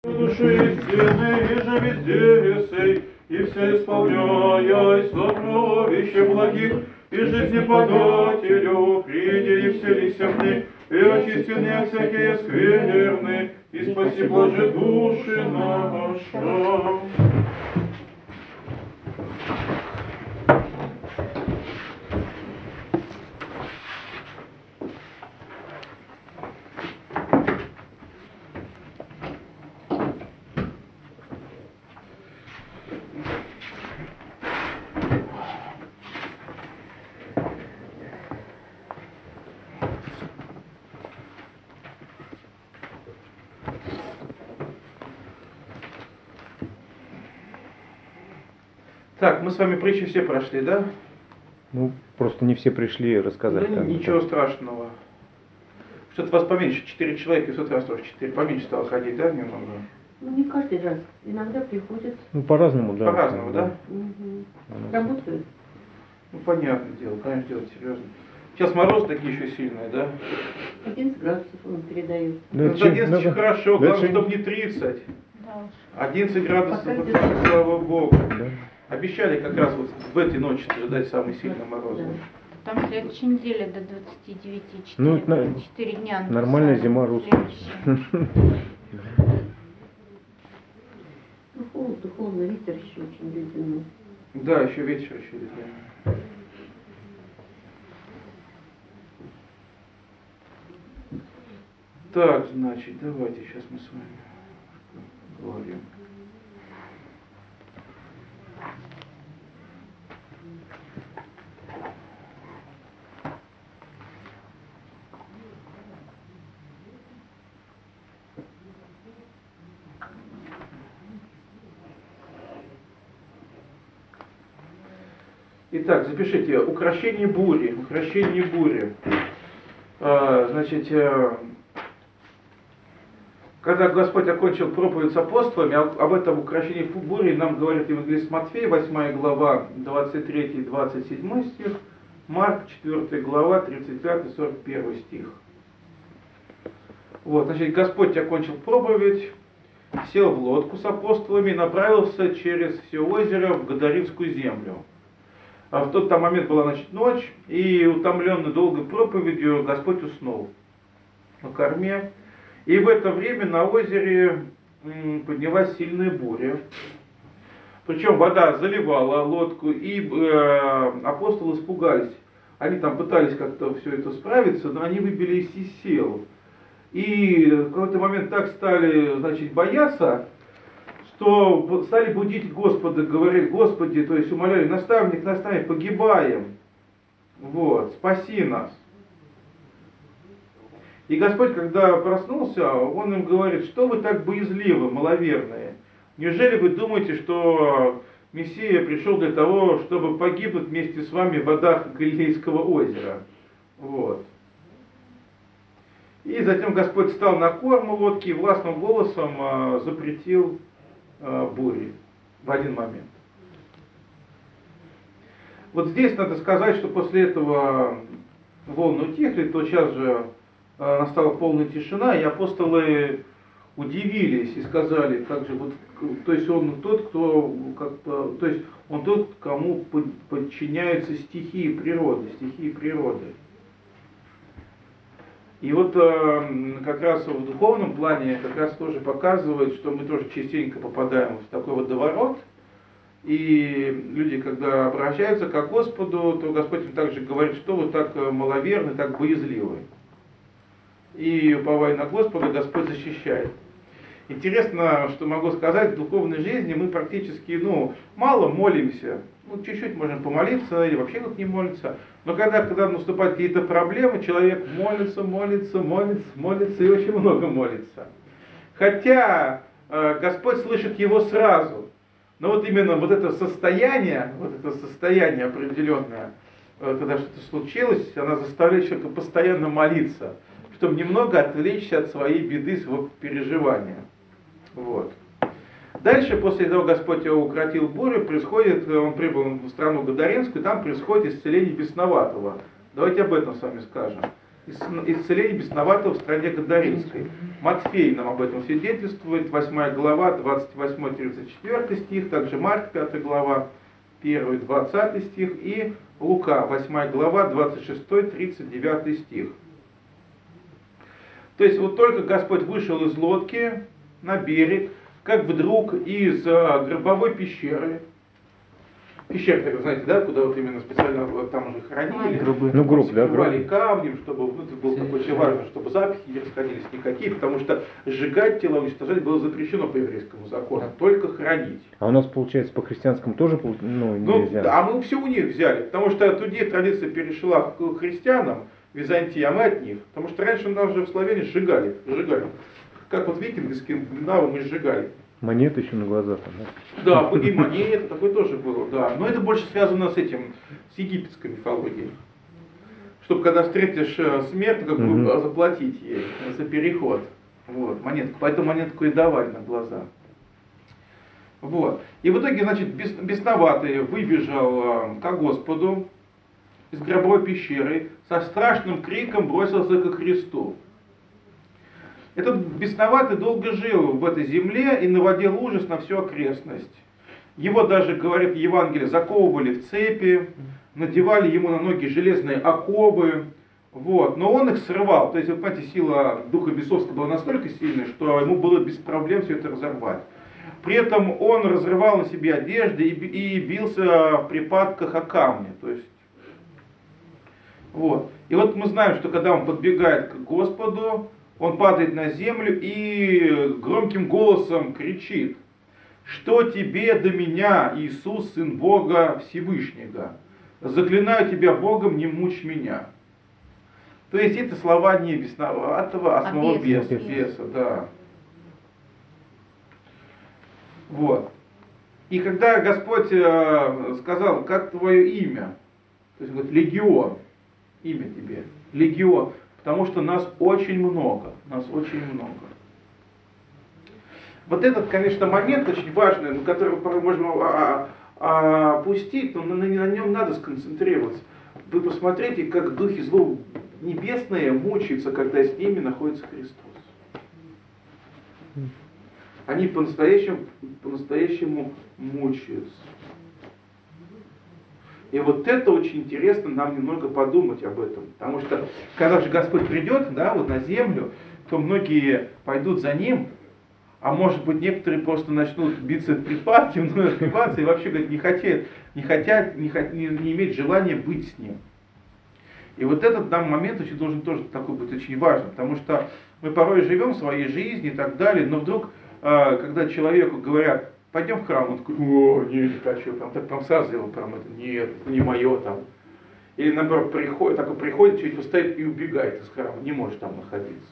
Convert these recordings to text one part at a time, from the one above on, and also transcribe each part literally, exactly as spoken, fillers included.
Души истины, и же везде сей, и все исполняя сокровища благих, и жизнеподателю, приди и вселися в них, и очисти от всякие скверны, и спаси, Боже, души наша. Так, мы с вами притчи все прошли, да? Ну, просто не все пришли рассказать. Да как ничего бы. страшного. Что-то вас поменьше, четыре человека, в тот раз тоже четыре, поменьше стало ходить, да, немного? Ну, не каждый раз. Иногда приходят. Ну, по-разному, да. По-разному, да? Угу. Работают. Ну, понятное дело, конечно, дело серьезно. Сейчас морозы такие еще сильные, да? одиннадцать градусов он передает. Да, Ну, одиннадцать чем- еще да, хорошо, да, главное, чем- чтобы не тридцать. Да уж. одиннадцать градусов, Пока это держится. даже, слава богу. Да. Обещали как раз вот в этой ночи ждать самые сильные морозы. Да. Там следующей неделе до двадцати девяти, Ну, четыре, это четыре дня. нормальная написали. зима русская. Следующие. Ну, холодно, холодно, ветер еще очень ледяной. Да, еще вечер, еще летом. Так, значит, давайте сейчас мы с вами поговорим. Итак, запишите укрощение бури, укрощение бури. А, значит, когда Господь окончил проповедь с апостолами, об этом укрощении бури нам говорит Евангелист Матфей, восьмая глава, двадцать третий двадцать седьмой стих, Марк, четвёртая глава, тридцать пятый сорок первый стих. Вот, значит, Господь окончил проповедь, сел в лодку с апостолами и направился через все озеро в Гадаримскую землю. А в тот там момент была, значит, ночь, и утомленный долгой проповедью Господь уснул на корме. И в это время на озере поднялась сильная буря. Причем вода заливала лодку, и э, апостолы испугались. Они там пытались как-то все это справиться, но они выбились из сил. И в какой-то момент так стали, значит, бояться, что стали будить Господа, говорить: Господи, то есть умоляли: наставник, наставник, погибаем, вот, спаси нас. И Господь, когда проснулся, Он им говорит: что вы так боязливы, маловерные? Неужели вы думаете, что Мессия пришел для того, чтобы погибнуть вместе с вами в водах Галилейского озера? Вот. И затем Господь встал на корм лодки и властным голосом э, запретил э, бури в один момент. Вот здесь надо сказать, что после этого волны утихли, то сейчас же э, настала полная тишина, и апостолы удивились и сказали: как же, вот, то есть он тот, кто, как, то есть он тот, кому подчиняются стихии природы, стихии природы. И вот э, как раз в духовном плане как раз тоже показывает, что мы тоже частенько попадаем в такой водоворот. И люди, когда обращаются к Господу, то Господь им также говорит: что вы так маловерны, так боязливы. И уповая на Господа, Господь защищает. Интересно, что могу сказать, в духовной жизни мы практически, ну, мало молимся. Ну, чуть-чуть можем помолиться, или вообще тут не молиться. Но когда, когда наступают какие-то проблемы, человек молится, молится, молится, молится и очень много молится. Хотя э, Господь слышит его сразу. Но вот именно вот это состояние, вот это состояние определенное, э, когда что-то случилось, она заставляет человека постоянно молиться, чтобы немного отвлечься от своей беды, своего переживания. Вот. Дальше, после того, Господь его укротил бурю, происходит, он прибыл в страну Гадаринскую, там происходит исцеление бесноватого. Давайте об этом с вами скажем. исцеление бесноватого в стране Гадаринской. Матфей нам об этом свидетельствует, восьмая глава, двадцать восьмой тридцать четвёртый стих, также Марк, пятая глава, первый двадцатый стих, и Лука, восьмая глава, двадцать шестой тридцать девятый стих. То есть вот только Господь вышел из лодки на берег, как вдруг из э, гробовой пещеры, пещеры, знаете, да, куда вот именно специально вот там уже хоронили, Гробы. Ну, гроб, да, закрывали камнем, чтобы ну, это было такое очень важно, чтобы запахи не расходились никакие, потому что сжигать тела, уничтожать было запрещено по еврейскому закону, только хранить. А у нас, получается, по христианскому тоже ну, Ну, нельзя? а мы все у них взяли, потому что от людей традиция перешла к христианам, Византии, а мы от них. Потому что раньше нас же в Словении сжигали, сжигали. Как вот викинги скандинавы мы сжигали. Монеты еще на глазах. Да, и монеты, такое тоже было, да. Но это больше связано с этим, с египетской мифологией. Чтобы когда встретишь смерть, как бы угу. заплатить ей за переход. Вот, монетку. Поэтому монетку и давали на глаза. Вот. И в итоге, значит, бесноватый выбежал к Господу из гробовой пещеры, со страшным криком бросился ко Христу. Этот бесноватый долго жил в этой земле и наводил ужас на всю окрестность. Его даже, говорит Евангелие, заковывали в цепи, надевали ему на ноги железные оковы, вот. Но он их срывал. То есть, вы понимаете, сила духа бесовского была настолько сильной, что ему было без проблем все это разорвать. При этом он разрывал на себе одежды и, и бился в припадках о камни. То есть, вот. И вот мы знаем, что когда он подбегает к Господу, он падает на землю и громким голосом кричит: «Что тебе до меня, Иисус, Сын Бога Всевышнего? Заклинаю тебя Богом, не мучь меня». То есть это слова не бесноватого, а самого беса, беса, да. Вот. И когда Господь э, сказал: «Как твое имя?» То есть он говорит: «Легион». Имя тебе. Легион. Потому что нас очень много. Нас очень много. Вот этот, конечно, момент очень важный, на который порой можно а, а, опустить, но на, на, на нем надо сконцентрироваться. Вы посмотрите, как духи зло небесные мучаются, когда с ними находится Христос. Они по-настоящему, по-настоящему мучаются. И вот это очень интересно нам немного подумать об этом. Потому что, когда же Господь придет, да, вот на землю, то многие пойдут за Ним, а может быть некоторые просто начнут биться в припадке, отбиваться и вообще говорят, не хотят, не хотят, не, хот, не, не иметь желания быть с Ним. И вот этот нам момент очень должен тоже такой быть очень важным, потому что мы порой живем своей жизнью и так далее, но вдруг, когда человеку говорят: «Пойдем в храм», он такой: «О, нет, не хочу», там, так, там сразу его прям это: «Нет, это не мое там». Или наоборот, приходит, такой приходит, чуть постоит и убегает из храма, не может там находиться.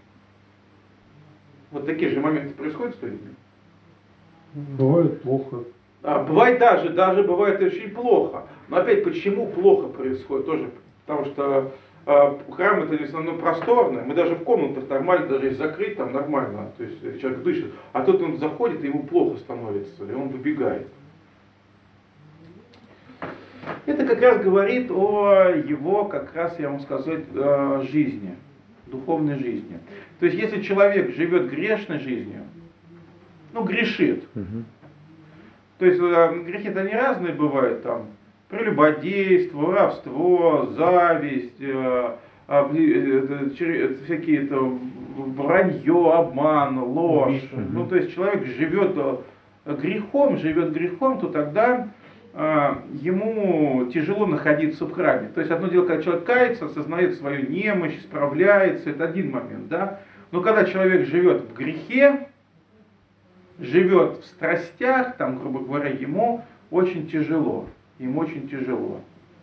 Вот такие же моменты происходят с людьми? Бывает плохо. А, бывает даже, даже бывает очень плохо. Но опять, почему плохо происходит? Тоже потому что э, храм это в основном просторный. Мы даже в комнатах нормально, даже если закрыть, там нормально. То есть человек дышит. А тут он заходит, и ему плохо становится, и он выбегает. Это как раз говорит о его, как раз я вам сказать, жизни, духовной жизни. То есть если человек живет грешной жизнью, ну грешит, угу. То есть грехи-то они разные бывают, там прелюбодейство, воровство, зависть, всякие там вранье, обман, ложь. Угу. Ну то есть человек живет грехом, живет грехом, то тогда ему тяжело находиться в храме. То есть одно дело, когда человек кается, осознает свою немощь, справляется, это один момент, да. Но когда человек живет в грехе, живет в страстях, там, грубо говоря, ему очень тяжело. Ему очень тяжело.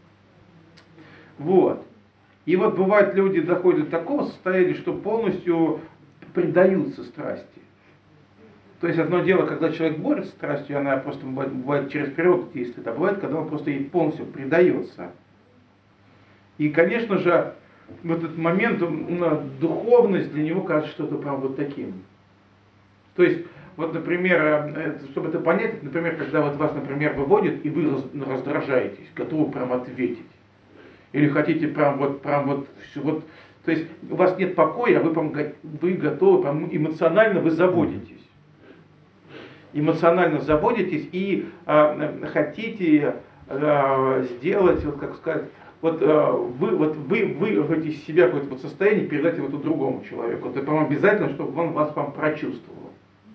Вот. И вот бывает, люди доходят до такого состояния, что полностью предаются страсти. То есть одно дело, когда человек борется с страстью, она просто бывает, бывает через природу действует, а бывает, когда он просто ей полностью предается. И, конечно же, в этот момент духовность для него кажется что-то прям вот таким. То есть, вот, например, чтобы это понять, например, когда вот вас, например, выводят, и вы раздражаетесь, готовы прям ответить. Или хотите прям вот, прям вот, вот То есть у вас нет покоя, а вы, прям го- вы готовы, прям эмоционально вы заводитесь. Эмоционально заводитесь и а, хотите а, сделать, вот как сказать, вот, а, вы, вот вы вырвать из себя какое-то вот состояние, передать его другому человеку. Это прям обязательно, чтобы он вас прям прочувствовал.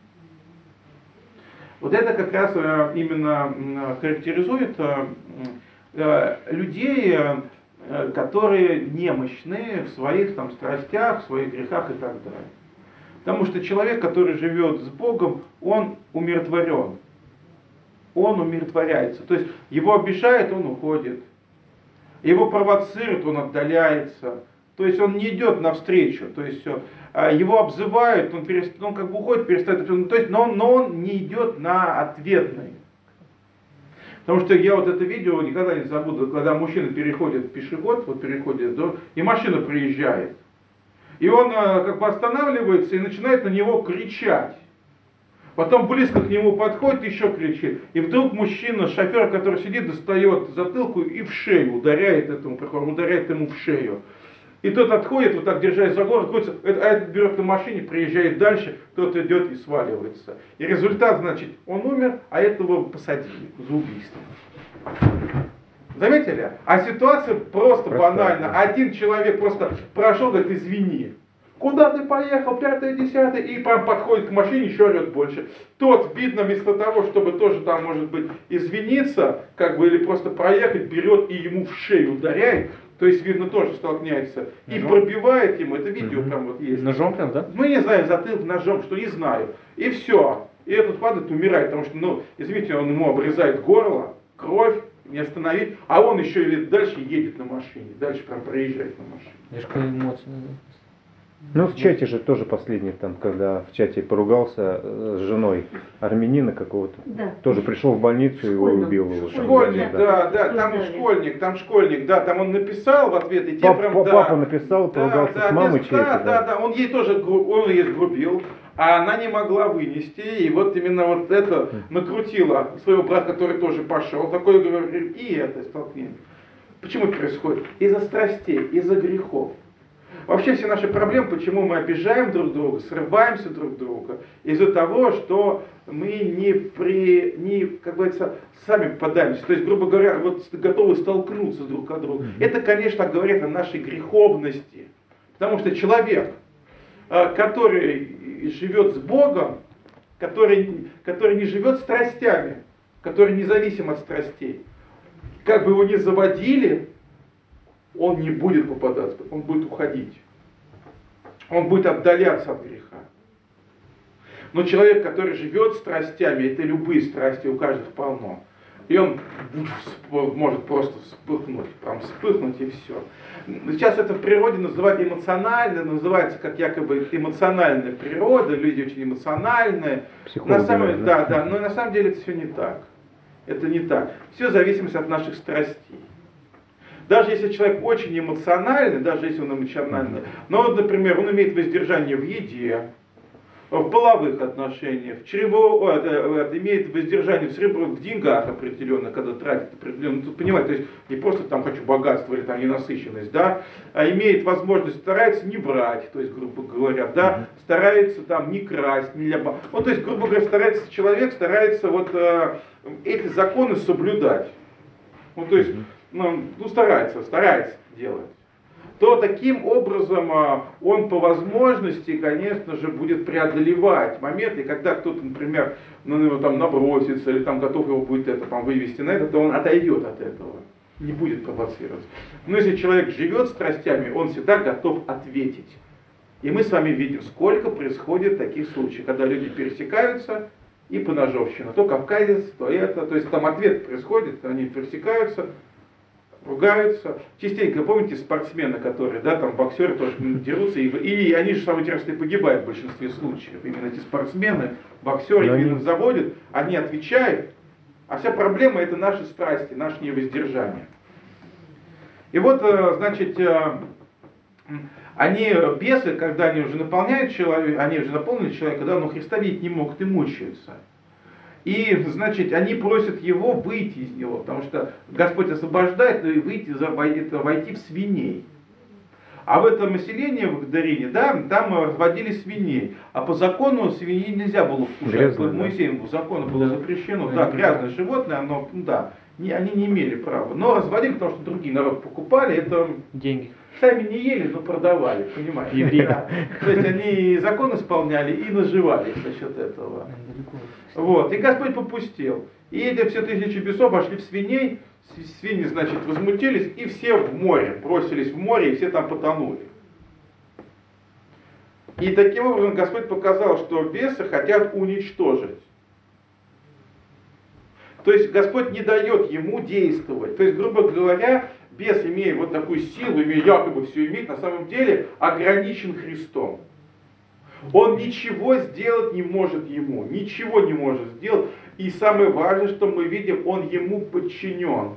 Вот это как раз а, именно м, характеризует а, а, людей, а, которые немощны в своих там страстях, в своих грехах и так далее. Потому что человек, который живет с Богом, он умиротворен. Он умиротворяется. То есть его обижает, он уходит. Его провоцирует, он отдаляется. То есть он не идет навстречу. То есть а, его обзывают, он, перест... он как бы уходит, перестает. То есть, но, он, но он не идет на ответный. Потому что я вот это видео никогда не забуду, когда мужчина переходит пешеход, вот переходит, да, и машина приезжает. И он а, как бы останавливается и начинает на него кричать. Потом близко к нему подходит и еще кричит. И вдруг мужчина, шофер, который сидит, достает затылку и в шею ударяет этому прохору, ударяет ему в шею. И тот отходит, вот так держась за горло, крутится, а этот берет на машине, приезжает дальше, тот идет и сваливается. И результат, значит, он умер, а этого посадили за убийство. Заметили? А ситуация просто Простая, банальна. да. Один человек просто прошел, говорит, извини. Куда ты поехал, пятое, десятое, и прям подходит к машине, еще орет больше. Тот, видно, вместо того, чтобы тоже там, может быть, извиниться, как бы, или просто проехать, берет и ему в шею ударяет. То есть, видно, тоже столкняется. И Ножом? пробивает ему, это видео Мгм. там вот есть. Ножом прям, да? Ну, не знаю, затылок ножом, что не знаю. И все. И этот падает, умирает, потому что, ну, извините, он ему обрезает горло, кровь, не остановить, а он еще и дальше едет на машине, дальше прям проезжает на машине. Я же какая эмоция. Ну, в чате же тоже последний, там, когда в чате поругался э, с женой армянина какого-то, Да. тоже пришел в больницу, его Школьном. убил его. там, Школьник, да. да, да, там Обсуждали. школьник, там школьник, да, там он написал в ответ, и те Пап- прям, папа да. написал, Да, поругался да, с мамой отец, чьей-то, да, да, да. да, он ей тоже, гру- он ей сгрубил, а она не могла вынести, и вот именно вот это накрутила своего брата, который тоже пошел, такой, говорю, и это столкновение. Почему это происходит? Из-за страстей, из-за грехов. Вообще все наши проблемы, почему мы обижаем друг друга, срываемся друг друга, из-за того, что мы не, при, не как говорится, сами попадаемся. То есть, грубо говоря, вот готовы столкнуться друг от друга. Это, конечно, говорит о нашей греховности. Потому что человек, э, который живет с Богом, который, который не живет страстями, который независим от страстей, как бы его ни заводили, он не будет попадаться, он будет уходить. Он будет отдаляться от греха. Но человек, который живет страстями, это любые страсти, у каждого полно. И он может просто вспыхнуть, прям вспыхнуть и все. Сейчас это в природе называют эмоционально, называется как якобы эмоциональная природа, люди очень эмоциональные. Психологи, На самом деле, наверное. да, да, но на самом деле это все не так. Это не так. Все зависит от наших страстей. Даже если человек очень эмоциональный, даже если он эмоциональный, но, вот, например, он имеет воздержание в еде, в половых отношениях, в чрево, о, это, это, имеет воздержание в, сребро, в деньгах определенно, когда тратит определенно, тут понимаете, то есть не просто там хочу богатство или там ненасыщенность, да, а имеет возможность, старается не врать, то есть, грубо говоря, да, старается там не красть, не ляба. Вот, то есть, грубо говоря, старается человек, старается вот э, эти законы соблюдать. Ну, то есть, ну, ну старается, старается делать. То таким образом он по возможности, конечно же, будет преодолевать моменты, когда кто-то, например, на него там набросится или там готов его будет это там вывести на это, то он отойдет от этого, не будет провоцировать. Но если человек живет страстями, он всегда готов ответить. И мы с вами видим, сколько происходит таких случаев, когда люди пересекаются и поножовщина. То кавказец, то это, то есть там ответ происходит, они пересекаются, ругаются. Частенько, помните, спортсмены, которые, да, там боксеры тоже дерутся, и, и они же, самое интересное, погибают в большинстве случаев. Именно эти спортсмены, боксеры, Но именно они- заводят, они отвечают, а вся проблема это наши страсти, наше невоздержание. И вот, э, значит, э, они, бесы, когда они уже наполняют человека, они уже наполнили человека, да, но Христа видеть не могут и мучаются. И, значит, они просят его выйти из него, потому что Господь освобождает, но и выйти, за- это, войти в свиней. А в этом селении, в Гадарине, да, там разводили свиней. А по закону свиньи нельзя было вкушать. Грязное, По да? Моисееву закону было запрещено. Да, грязное животное, оно, ну да, не, они не имели права. Но разводили, потому что другие народ покупали, это Деньги. сами не ели, но продавали, понимаете? Евреи. Да. То есть они и закон исполняли, и наживались за счет этого. Вот. И Господь попустил. И эти все тысячи бесов пошли в свиней, свиньи, значит, возмутились, и все в море, бросились в море, и все там потонули. И таким образом Господь показал, что бесы хотят уничтожить. То есть Господь не дает ему действовать. То есть, грубо говоря, бес, имея вот такую силу, имея якобы все иметь, на самом деле ограничен Христом. Он ничего сделать не может ему, ничего не может сделать. И самое важное, что мы видим, он ему подчинен.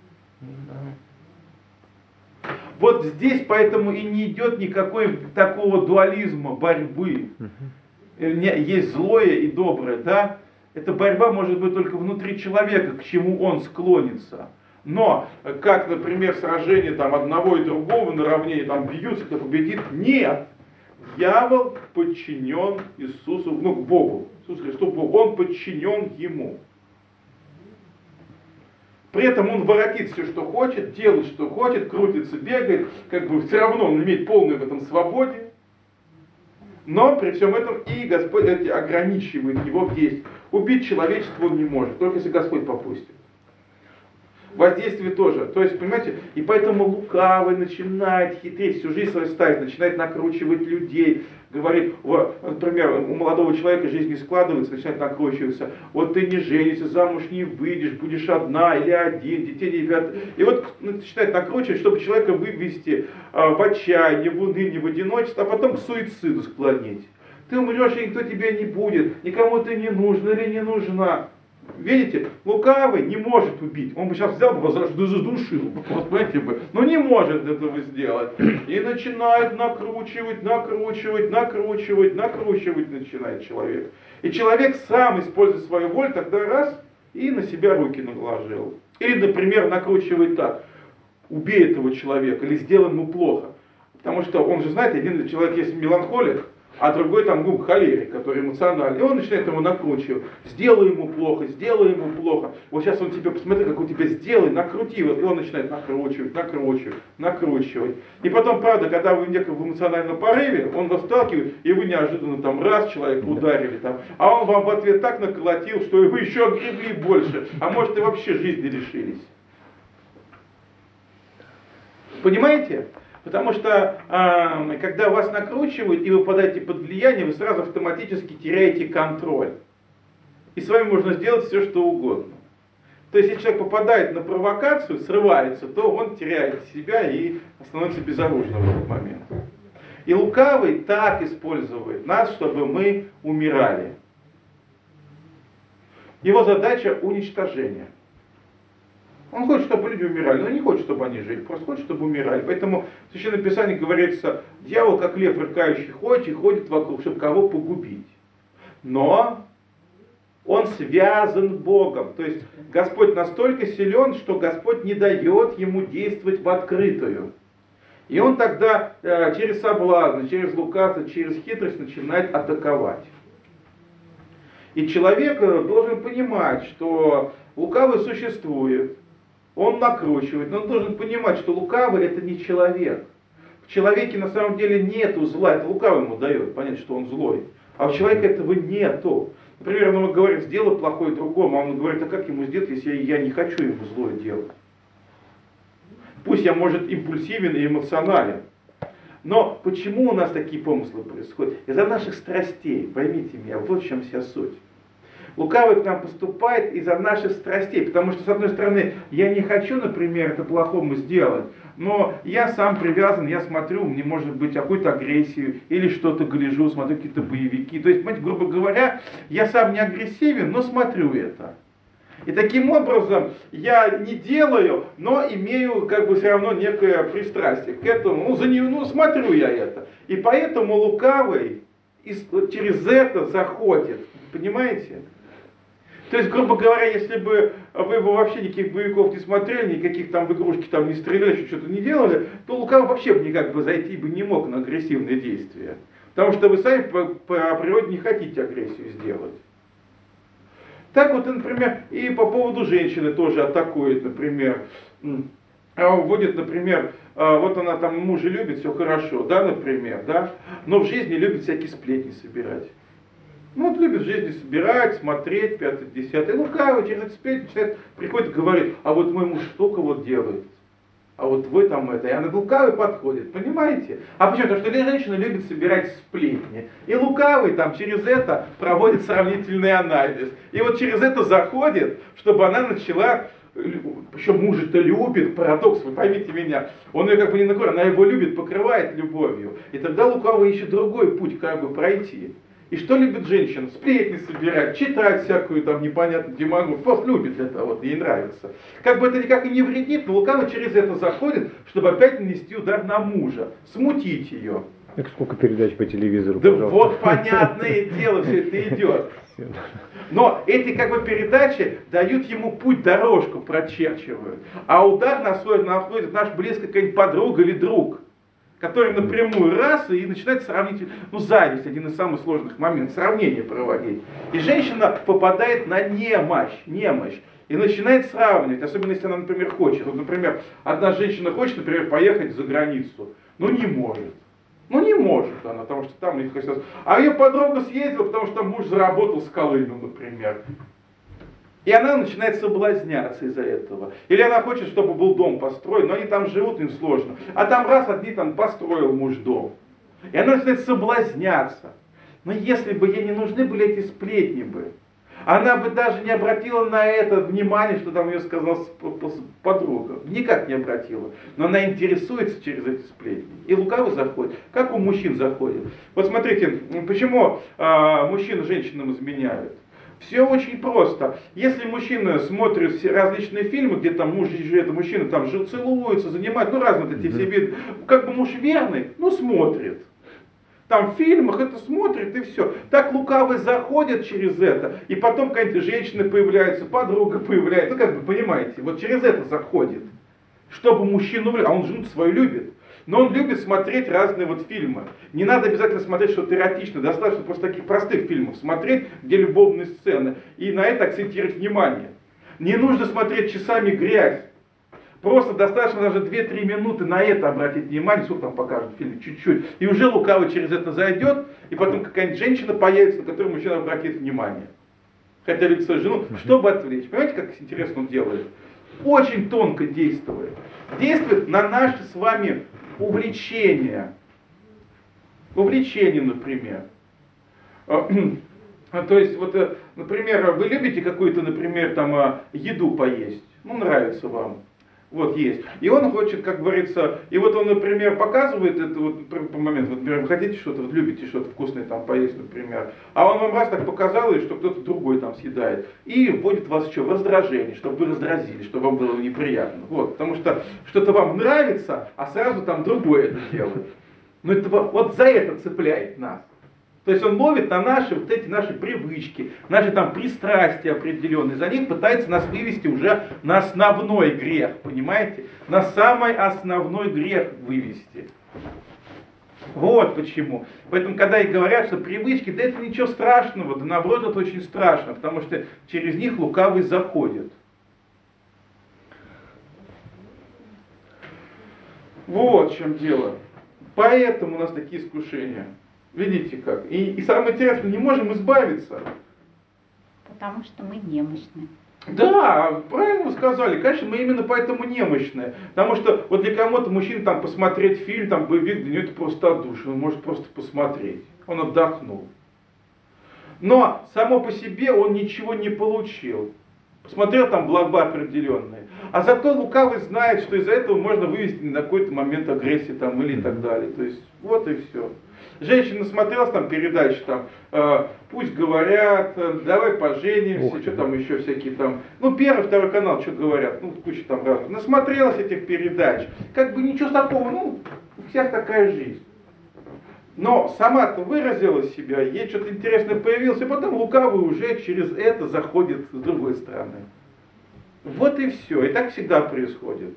Вот здесь поэтому и не идет никакой такого дуализма, борьбы. Есть злое и доброе, да? Эта борьба может быть только внутри человека, к чему он склонится. Но, как, например, сражение там, одного и другого наравне, там бьются, кто победит, нет. Дьявол подчинен Иисусу, ну, Богу, Иисусу Христу Богу, он подчинен ему. При этом он воротит все, что хочет, делает, что хочет, крутится, бегает, как бы все равно он имеет полную в этом свободе. Но при всем этом и Господь эти ограничивает его в действии. Убить человечество он не может, только если Господь попустит. Воздействие тоже. То есть, понимаете, и поэтому лукавый начинает хитрить, всю жизнь свою ставит, начинает накручивать людей. Говорит, вот, например, у молодого человека жизнь не складывается, начинает накручиваться. Вот ты не женишься, замуж не выйдешь, будешь одна или один, детей не ребят. И вот начинает накручивать, чтобы человека вывести а, в отчаяние, в уныние, в одиночество, а потом к суициду склонить. Ты умрешь, и никто тебя не будет, никому ты не нужен или не нужна. Видите, лукавый не может убить. Он бы сейчас взял бы, задушил бы, понимаете бы, но не может этого сделать. И начинает накручивать, накручивать, накручивать, накручивать начинает человек. И человек сам, используя свою волю, тогда раз и на себя руки наложил. Или, например, накручивает так: убей этого человека или сделай ему плохо. Потому что он же знает, один человек есть меланхолик, а другой там ну, холерик, который эмоциональный. И он начинает ему накручивать. Сделай ему плохо, сделай ему плохо. Вот сейчас он тебе, посмотри, как он тебя сделай, накрути. Вот, и он начинает накручивать, накручивать, накручивать. И потом, правда, когда вы неком в эмоциональном порыве, он вас сталкивает, и вы неожиданно там раз человека ударили, там, а он вам в ответ так наколотил, что и вы еще огребли больше. А может и вообще жизни лишились. Понимаете? Потому что, э, когда вас накручивают и вы попадаете под влияние, вы сразу автоматически теряете контроль. И с вами можно сделать все, что угодно. То есть, если человек попадает на провокацию, срывается, то он теряет себя и становится безоружным в этот момент. И лукавый так использует нас, чтобы мы умирали. Его задача уничтожение. Он хочет, чтобы люди умирали, но не хочет, чтобы они жили, просто хочет, чтобы умирали. Поэтому в Священном Писании говорится, дьявол, как лев рыкающий, ходит и ходит вокруг, чтобы кого погубить. Но он связан Богом. То есть Господь настолько силен, что Господь не дает ему действовать в открытую. И он тогда э, через соблазн, через лукавство, через хитрость начинает атаковать. И человек должен понимать, что лукавый существует. Он накручивает, но он должен понимать, что лукавый это не человек. В человеке на самом деле нету зла, это лукавый ему дает понять, что он злой. А у человека этого нету. Например, он говорит, сделай плохое другому, а он говорит, а как ему сделать, если я не хочу ему злое делать? Пусть я, может, импульсивен и эмоционален. Но почему у нас такие помыслы происходят? Из-за наших страстей, поймите меня, вот в чем вся суть. Лукавый к нам поступает из-за наших страстей, потому что, с одной стороны, я не хочу, например, это плохому сделать, но я сам привязан, я смотрю, мне может быть какую-то агрессию, или что-то гляжу, смотрю какие-то боевики. То есть, понимаете, грубо говоря, я сам не агрессивен, но смотрю это. И таким образом я не делаю, но имею как бы все равно некое пристрастие к этому, ну, за нее, ну смотрю я это. И поэтому лукавый через это заходит, понимаете? То есть, грубо говоря, если бы вы бы вообще никаких боевиков не смотрели, никаких там в игрушки там не стреляли, что-то не делали, то Лукавый вообще бы никак бы зайти бы не мог на агрессивные действия. Потому что вы сами по, по природе не хотите агрессию сделать. Так вот, например, и по поводу женщины тоже атакует, например, вводит, например, вот она там мужа любит, все хорошо, да, например, да, но в жизни любит всякие сплетни собирать. Ну вот любит в жизни собирать, смотреть, пятое, десятое. Лукавый через эти сплетни начинает, приходит и говорит, а вот мой муж столько вот делает. А вот вы там это, и она лукавый подходит, понимаете? А почему? Потому что женщина любит собирать сплетни. И лукавый там через это проводит сравнительный анализ. И вот через это заходит, чтобы она начала, причем муж это любит, парадокс, вы поймите меня, он ее как бы не накроет, она его любит, покрывает любовью. И тогда лукавый ищет другой путь, как бы пройти. И что любит женщина? Сплетни собирать, читать всякую там непонятную демагогию. Просто любит это, вот, ей нравится. Как бы это никак и не вредит, но лукавый через это заходит, чтобы опять нанести удар на мужа, смутить ее. Так сколько передач по телевизору, Да пожалуйста. вот понятное дело, все это идет. Но эти как бы передачи дают ему путь, дорожку прочерчивают. А удар находит, находит наш близкий какая-нибудь подруга или друг, который напрямую раз и начинает сравнить, ну зависть, один из самых сложных моментов, сравнение проводить. И женщина попадает на немощь, немощь. И начинает сравнивать, особенно если она, например, хочет. Вот, например, одна женщина хочет, например, поехать за границу, но не может. Ну не может она, потому что там их хотят. А ее подруга съездила, потому что там муж заработал с Колымом, например. И она начинает соблазняться из-за этого. Или она хочет, чтобы был дом построен, но они там живут, им сложно. А там раз, одни там построил муж дом. И она начинает соблазняться. Но если бы ей не нужны были эти сплетни бы, она бы даже не обратила на это внимание, что там ее сказала подруга. Никак не обратила. Но она интересуется через эти сплетни. И лукаво заходит. Как у мужчин заходит. Вот смотрите, почему э, мужчины женщинам изменяют. Все очень просто. Если мужчина смотрит все различные фильмы, где там муж и жена, мужчина там же целуются, занимают, ну разные вот эти все виды, как бы муж верный, ну смотрит. Там в фильмах это смотрит и все. Так лукавый заходит через это, и потом какая-нибудь женщина появляется, подруга появляется, ну как бы понимаете, вот через это заходит. Чтобы мужчину, а он жену свою любит. Но он любит смотреть разные вот фильмы. Не надо обязательно смотреть что-то эротичное, достаточно просто таких простых фильмов смотреть, где любовные сцены, и на это акцентировать внимание. Не нужно смотреть часами грязь. Просто достаточно даже две-три минуты на это обратить внимание, сколько там покажут в фильме, чуть-чуть. И уже лукавый через это зайдет, и потом какая-нибудь женщина появится, на которую мужчина обратит внимание. Хотя любит свою жену, чтобы отвлечь. Понимаете, как интересно он делает? Очень тонко действует. Действует на наши с вами увлечения. Увлечение, например. То есть, вот, например, вы любите какую-то, например, там, еду поесть. Ну, нравится вам. Вот есть. И он хочет, как говорится, и вот он, например, показывает это вот по моменту, вот, например, вы хотите что-то, вот любите что-то вкусное там поесть, например, а он вам раз так показал, и что кто-то другой там съедает, и вводит вас что, в раздражение, чтобы вы раздразили, чтобы вам было неприятно. Вот, потому что что-то вам нравится, а сразу там другое это делает. Но это вот за это цепляет нас. То есть он ловит на наши вот эти наши привычки, наши там пристрастия определенные, за них пытается нас вывести уже на основной грех, понимаете? На самый основной грех вывести. Вот почему. Поэтому, когда и говорят, что привычки, да это ничего страшного, да наоборот это очень страшно, потому что через них лукавый заходит. Вот в чем дело. Поэтому у нас такие искушения. Видите как? И, и самое интересное, мы не можем избавиться. Потому что мы немощны. Да, правильно вы сказали. Конечно, мы именно поэтому немощные. Потому что вот для кого-то мужчина там посмотреть фильм, там боевик, для него это просто отдушина. Он может просто посмотреть. Он отдохнул. Но само по себе он ничего не получил. Посмотрел там блага определенные. А зато лукавый знает, что из-за этого можно вывести на какой-то момент агрессии там или так далее. То есть вот и все. Женщина смотрелась там передачи, там, э, пусть говорят, э, давай поженимся, Ух, что там еще всякие там, ну первый, второй канал, что говорят, ну куча там разных. Насмотрелась этих передач, как бы ничего такого, ну у всех такая жизнь. Но сама-то выразила себя, ей что-то интересное появилось, и потом лукавый уже через это заходит с другой стороны. Вот и все. И так всегда происходит.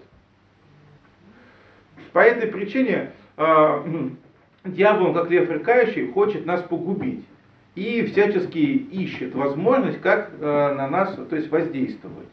По этой причине э, дьявол, как лев рыкающий, хочет нас погубить. И всячески ищет возможность, как э, на нас, то есть воздействовать.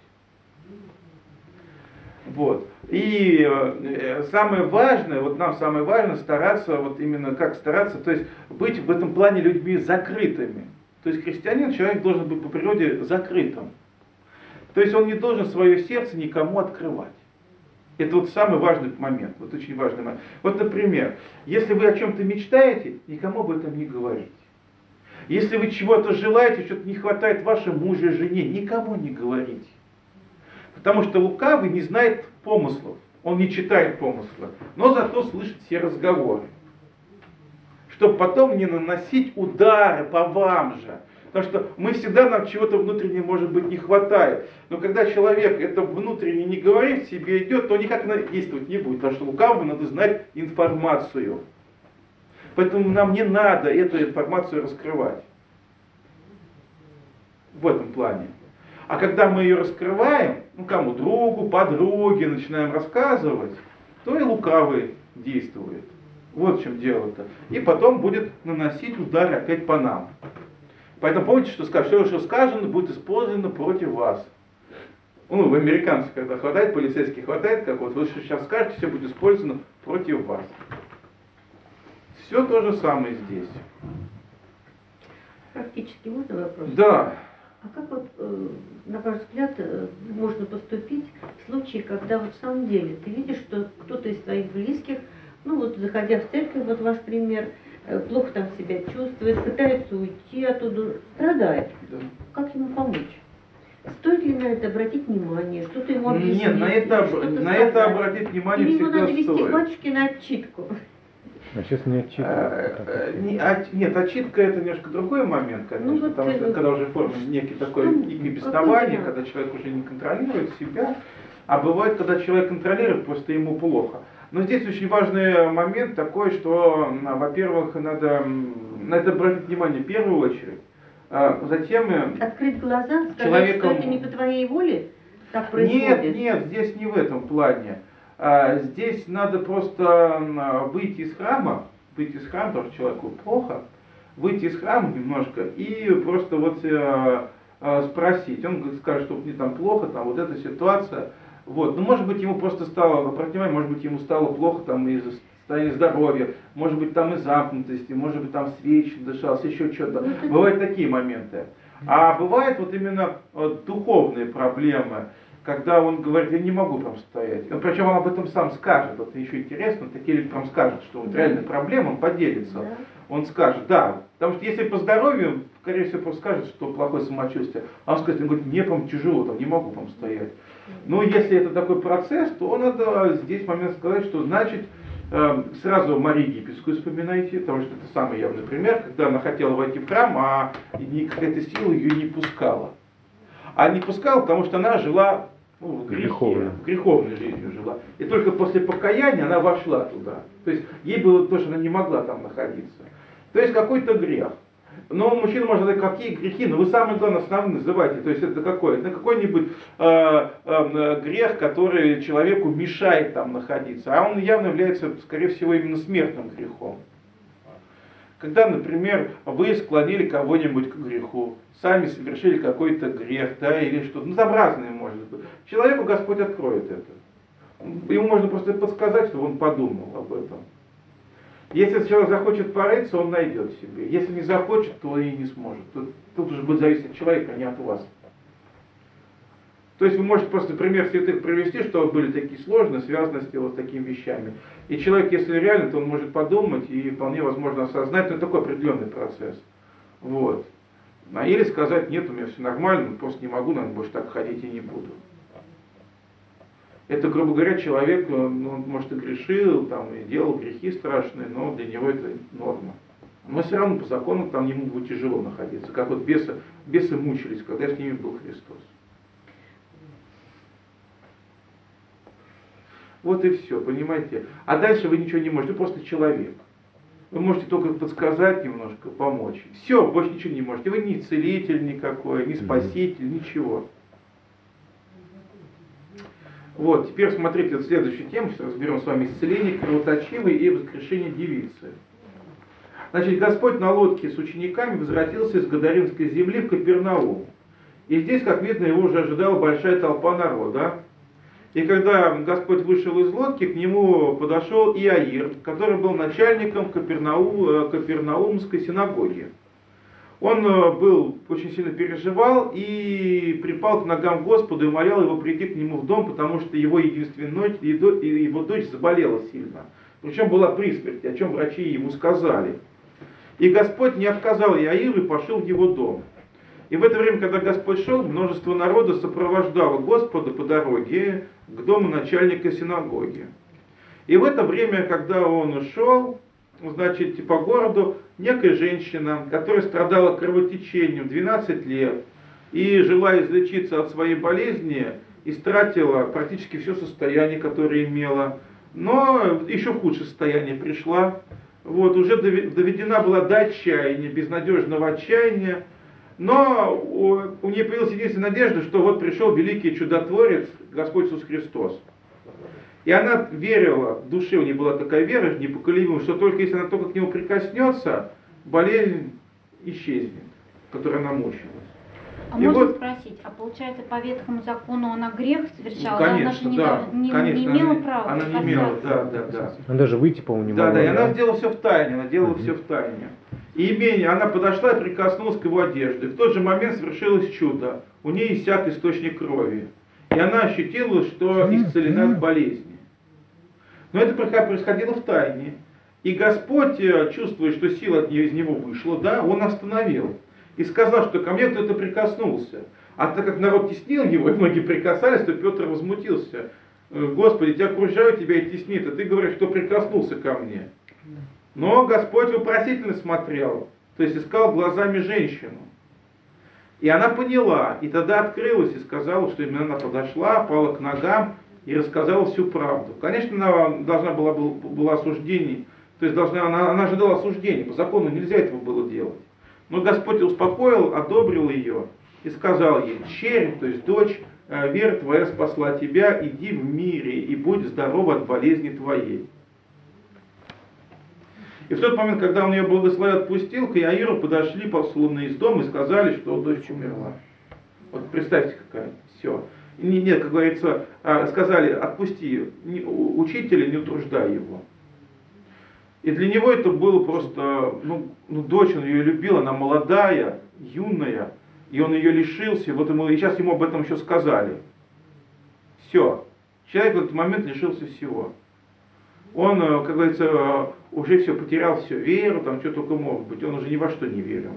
Вот. И э, самое важное, вот нам самое важное стараться, вот именно как стараться, то есть быть в этом плане людьми закрытыми. То есть христианин, человек должен быть по природе закрытым. То есть он не должен свое сердце никому открывать. Это вот самый важный момент, вот очень важный момент. Вот, например, если вы о чем-то мечтаете, никому об этом не говорите. Если вы чего-то желаете, что-то не хватает вашему мужу и жене, никому не говорите. Потому что лукавый не знает помыслов, он не читает помыслы, но зато слышит все разговоры. Чтобы потом не наносить удары по вам же. Потому что мы всегда, нам чего-то внутренне, может быть, не хватает. Но когда человек это внутренне не говорит, себе идет, то никак действовать не будет. Потому что лукавому надо знать информацию. Поэтому нам не надо эту информацию раскрывать. В этом плане. А когда мы ее раскрываем, ну кому, другу, подруге начинаем рассказывать, то и лукавый действует. Вот в чем дело-то. И потом будет наносить удары опять по нам. Поэтому помните, что все, что сказано, будет использовано против вас. Ну, в американцев, когда хватает, полицейский хватает, как вот вы сейчас скажете, все будет использовано против вас. Все то же самое здесь. Практически можно вопрос? Да. А как вот, э, на ваш взгляд, э, можно поступить в случае, когда вот в самом деле ты видишь, что кто-то из твоих близких, ну вот заходя в церковь, вот ваш пример, э, плохо там себя чувствует, пытается уйти оттуда, страдает. Да. Как ему помочь? Стоит ли на это обратить внимание, что-то ему объяснить? Нет, на это, что-то на это сказать? обратить внимание Или его всегда надо вести к стоит. батюшке на отчитку? А сейчас не отчитывают. Э, э, не- а- Нет, отчитка это немножко другой момент, конечно, Ну, вот, потому что э, когда уже формит некий такой что- некое какой беснование, вариант? когда человек уже не контролирует себя, а бывает, когда человек контролирует, просто ему плохо. Но здесь очень важный момент такой, что, м, во-первых, надо м, на это обратить внимание в первую очередь, а затем э, Открыть глаза, сказать, человеком... что это не по твоей воле так Нет, происходит? нет, здесь не в этом плане. А, Здесь надо просто м, выйти из храма, выйти из храма, потому что человеку плохо, выйти из храма немножко и просто вот э, э, спросить. Он говорит, скажет, что мне там плохо, там вот эта ситуация. Вот. Ну, может быть, ему просто стало, обратите внимание, может быть, ему стало плохо там из-за состояния здоровья, может быть, там из замкнутости, может быть, там свеч дышался, еще что-то. Вот это- Бывают такие моменты. А бывают вот именно вот, духовные проблемы, когда он говорит, я не могу там стоять. Он, причем он об этом сам скажет. Вот еще интересно, такие люди прям скажут, что вот Да. реальная проблема, он поделится. Да. Он скажет, да. Потому что если по здоровью, он, скорее всего, просто скажет, что плохое самочувствие. А он скажет, он говорит, мне прям тяжело, там не могу там стоять. Но если это такой процесс, то надо здесь момент сказать, что значит, э, сразу Марию Египетскую вспоминайте, потому что это самый явный пример, когда она хотела войти в храм, а какая-то сила ее не пускала. А не пускала, потому что она жила ну, в грехе, Греховно. греховной жизнью жила. И только после покаяния она вошла туда. То есть ей было то, что она не могла там находиться. То есть какой-то грех. Но мужчина может сказать, какие грехи, но вы самое главное основные называйте. То есть это какой? Это какой-нибудь э, э, грех, который человеку мешает там находиться. А он явно является, скорее всего, именно смертным грехом. Когда, например, вы склонили кого-нибудь к греху, сами совершили какой-то грех, да, или что-то, ну, там разные может быть. Человеку Господь откроет это. Ему можно просто подсказать, чтобы он подумал об этом. Если человек захочет порыться, он найдет себе. Если не захочет, то и не сможет. Тут, тут уже будет зависеть от человека, а не от вас. То есть вы можете просто пример святых привести, что были такие сложные, связанные с вот такими вещами. И человек, если реально, то он может подумать и вполне возможно осознать, но это такой определенный процесс. Вот. А или сказать, нет, у меня все нормально, просто не могу, наверное, больше так ходить и не буду. Это, грубо говоря, человек, ну, он, может, и грешил, там, и делал грехи страшные, но для него это норма. Но все равно по закону там ему будет тяжело находиться, как вот бесы, бесы мучились, когда с ними был Христос. Вот и все, понимаете? А дальше вы ничего не можете, вы просто человек. Вы можете только подсказать немножко, помочь. Все, больше ничего не можете. Вы не целитель никакой, не спаситель, ничего. Вот, теперь смотрите вот следующую тему, сейчас разберем с вами исцеление кровоточивой и воскрешение девицы. Значит, Господь на лодке с учениками возвратился из Гадаринской земли в Капернаум. И здесь, как видно, его уже ожидала большая толпа народа. И когда Господь вышел из лодки, к нему подошел Иаир, который был начальником Капернау, Капернаумской синагоги. Он был, очень сильно переживал и припал к ногам Господа и умолял его прийти к нему в дом, потому что его единственная дочь, его дочь заболела сильно. Причем была при смерти, о чем врачи ему сказали. И Господь не отказал Иаиру и пошел в его дом. И в это время, когда Господь шел, множество народа сопровождало Господа по дороге к дому начальника синагоги. И в это время, когда он шел, значит, по городу, некая женщина, которая страдала кровотечением двенадцать лет и, желая излечиться от своей болезни, истратила практически все состояние, которое имела, но еще в худшее состояние пришла, вот, уже доведена была до отчаяния, безнадежного отчаяния, но у, у нее появилась единственная надежда, что вот пришел великий чудотворец, Господь Иисус Христос. И она верила, в душе у нее была такая вера непоколебимая, что только если она только к нему прикоснется, болезнь исчезнет, которой она мучилась. А И можно вот, спросить, а получается по ветхому закону она грех совершала? конечно, Она же не, да, дол- не, конечно, не имела она, права она не имела, да, да, да. Она даже выйти, по-моему, не Да, могла. да, и она да? сделала все в тайне, она делала Мгм. все в тайне. И имение, она подошла и прикоснулась к его одежде. В тот же момент свершилось чудо. У нее иссяк источник крови. И она ощутила, что исцелена от болезни. Но это происходило в тайне. И Господь, чувствуя, что сила от нее из него вышла, да, он остановил. И сказал, что ко мне кто-то прикоснулся. А так как народ теснил его, и многие прикасались, то Петр возмутился. Господи, тебя окружают, тебя и теснит, а ты говоришь, что прикоснулся ко мне. Но Господь вопросительно смотрел, то есть искал глазами женщину. И она поняла, и тогда открылась и сказала, что именно она подошла, пала к ногам и рассказала всю правду. Конечно, она должна была, была осуждение, то есть должна, она, она ожидала осуждения, по закону нельзя этого было делать. Но Господь успокоил, одобрил ее и сказал ей: чернь, то есть дочь, вера твоя спасла тебя, иди в мире и будь здорова от болезни твоей. И в тот момент, когда он ее благословил, отпустил, к Иаиру подошли посланные из дома и сказали, что дочь умерла. Вот представьте, какая. Все. Нет, как говорится, сказали: отпусти учителя, не утруждай его. И для него это было просто, ну, ну дочь, он ее любил, она молодая, юная, и он ее лишился, вот ему, и сейчас ему об этом еще сказали. Все. Человек в этот момент лишился всего. Он, как говорится, уже все потерял, все, веру, там что только может быть, он уже ни во что не верил.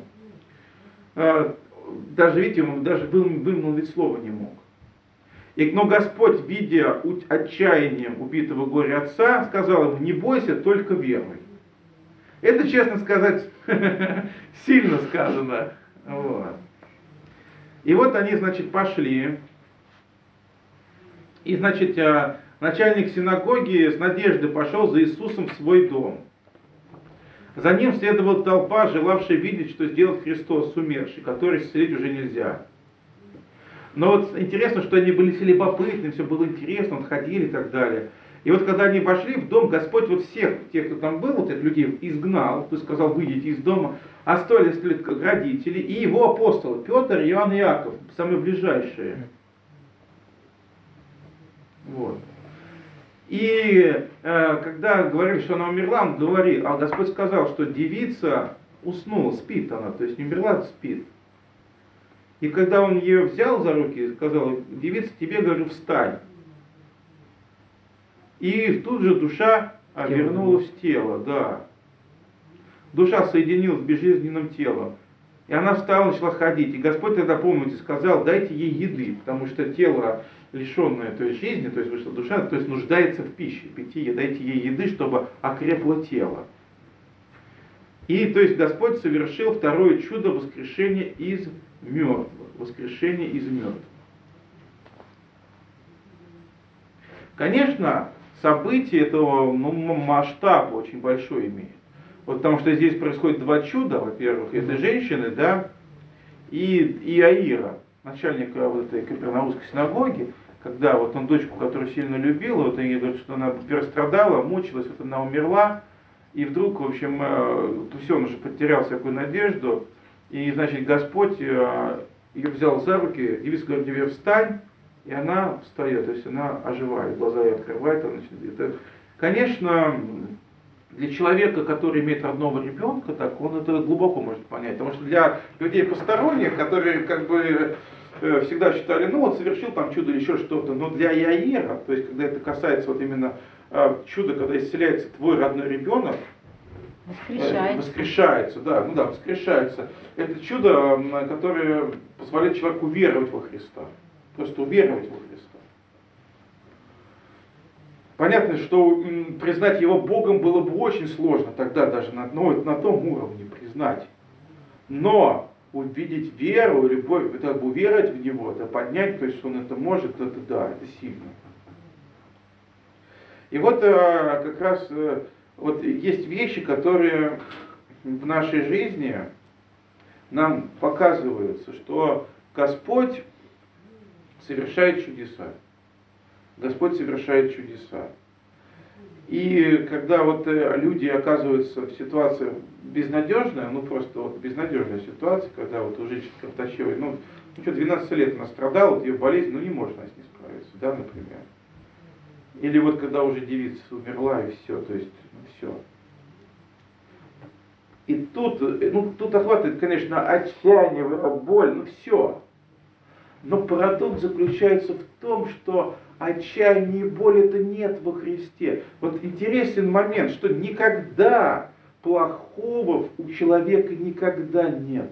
Даже, видите, он даже вымолвить слова не мог. И, но Господь, видя отчаяние убитого горя отца, сказал ему: не бойся, только веруй. Это, честно сказать, сильно сказано. Вот. И вот они, значит, пошли. И, значит, начальник синагоги с надеждой пошел за Иисусом в свой дом. За ним следовала толпа, желавшая видеть, что сделает Христос, умерший, который исцелить уже нельзя. Но вот интересно, что они были все любопытны, все было интересно, вот ходили и так далее. И вот когда они вошли в дом, Господь вот всех, тех, кто там был, вот этих людей изгнал, то есть сказал: выйдите из дома, остались только родители и его апостолы, Петр, Иоанн и Иаков, самые ближайшие. Вот. И э, когда говорили, что она умерла, он говорил, а Господь сказал, что девица уснула, спит она, то есть не умерла, а спит. И когда он ее взял за руки и сказал: девица, тебе, говорю, встань. И тут же душа Тело вернулась в тело, да. Душа соединилась с безжизненным телом. И она встала, начала ходить. И Господь тогда, помните, сказал: дайте ей еды, потому что тело, лишенное, то есть жизни, то есть вышла душа, то есть нуждается в пище, питье. Дайте ей еды, чтобы окрепло тело. И то есть Господь совершил второе чудо воскрешения из мертвых. Воскрешение из мертвых. Конечно, событие этого, ну, масштаба очень большой имеет. Вот потому что здесь происходит два чуда, во-первых, это женщины, да, и, и Аира, начальника вот этой Капернаумской синагоги, когда вот он дочку, которую сильно любил, вот они говорят, что она перестрадала, мучилась, вот она умерла, и вдруг, в общем, все, он уже потерял всякую надежду, и, значит, Господь ее взял за руки, девица говорит, тебе встань, и она встает, то есть она оживает, глаза ее открывает, значит, это, конечно, для человека, который имеет родного ребенка, так он это глубоко может понять. Потому что для людей посторонних, которые как бы э, всегда считали, ну вот совершил там чудо или еще что-то, но для Яира, то есть когда это касается вот именно э, чуда, когда исцеляется твой родной ребенок, Воскрешается. Э, воскрешается, да, ну да, воскрешается. Это чудо, э, которое позволяет человеку веровать во Христа. Просто уверовать во Христа. Понятно, что м, признать его Богом было бы очень сложно тогда даже на, ну, на том уровне признать. Но увидеть веру, любовь, это уверовать в него, это поднять, то есть он это может, это да, это сильно. И вот э, как раз э, вот есть вещи, которые в нашей жизни нам показываются, что Господь совершает чудеса. Господь совершает чудеса. И когда вот люди оказываются в ситуации безнадежной, ну просто вот безнадежная ситуация, когда вот у женщины кровоточивой, ну, ну что, двенадцать лет она страдала, вот ее болезнь, ну не может она с ней справиться, да, например. Или вот когда уже девица умерла и все, то есть, ну все. И тут, ну, тут охватывает, конечно, отчаяние, боль, ну все. Но парадокс заключается в том, что отчаяния и боли это нет во Христе. Вот интересен момент, что никогда плохого у человека никогда нет.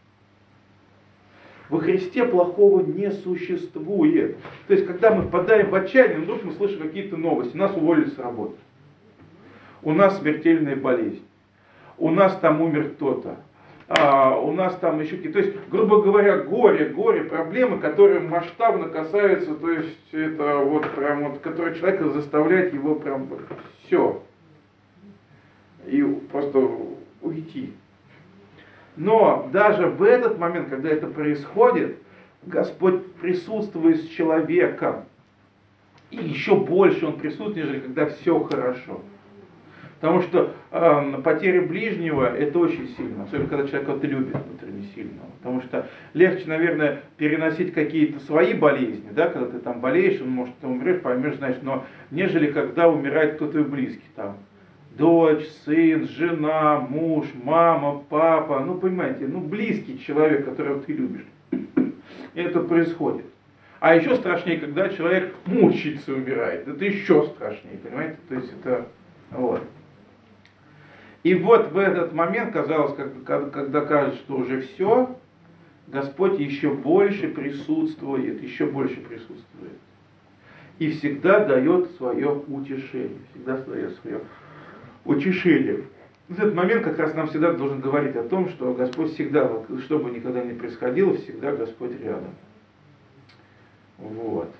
Во Христе плохого не существует. То есть, когда мы впадаем в отчаяние, вдруг мы слышим какие-то новости, нас уволили с работы. У нас смертельная болезнь. У нас там умер кто-то. А, у нас там еще какие-то, то есть, грубо говоря, горе, горе, проблемы, которые масштабно касаются, то есть, это вот прям вот, который человека заставляет его прям все. И просто уйти. Но даже в этот момент, когда это происходит, Господь присутствует с человеком. И еще больше Он присутствует, нежели когда все хорошо. Потому что э, потеря ближнего это очень сильно, особенно когда человек кого-то любит внутренне сильно. Потому что легче, наверное, переносить какие-то свои болезни, да, когда ты там болеешь, он может, ты умрешь, поймешь, знаешь, но нежели когда умирает кто-то твой близкий там. Дочь, сын, жена, муж, мама, папа, ну понимаете, ну близкий человек, которого ты любишь. И это происходит. А еще страшнее, когда человек мучается и умирает. Это еще страшнее, понимаете? То есть это вот. И вот в этот момент, казалось, когда, когда кажется, что уже все, Господь еще больше присутствует, еще больше присутствует. И всегда дает свое утешение, всегда дает свое утешение. В этот момент как раз нам всегда должен говорить о том, что Господь всегда, что бы никогда ни происходило, всегда Господь рядом. Вот.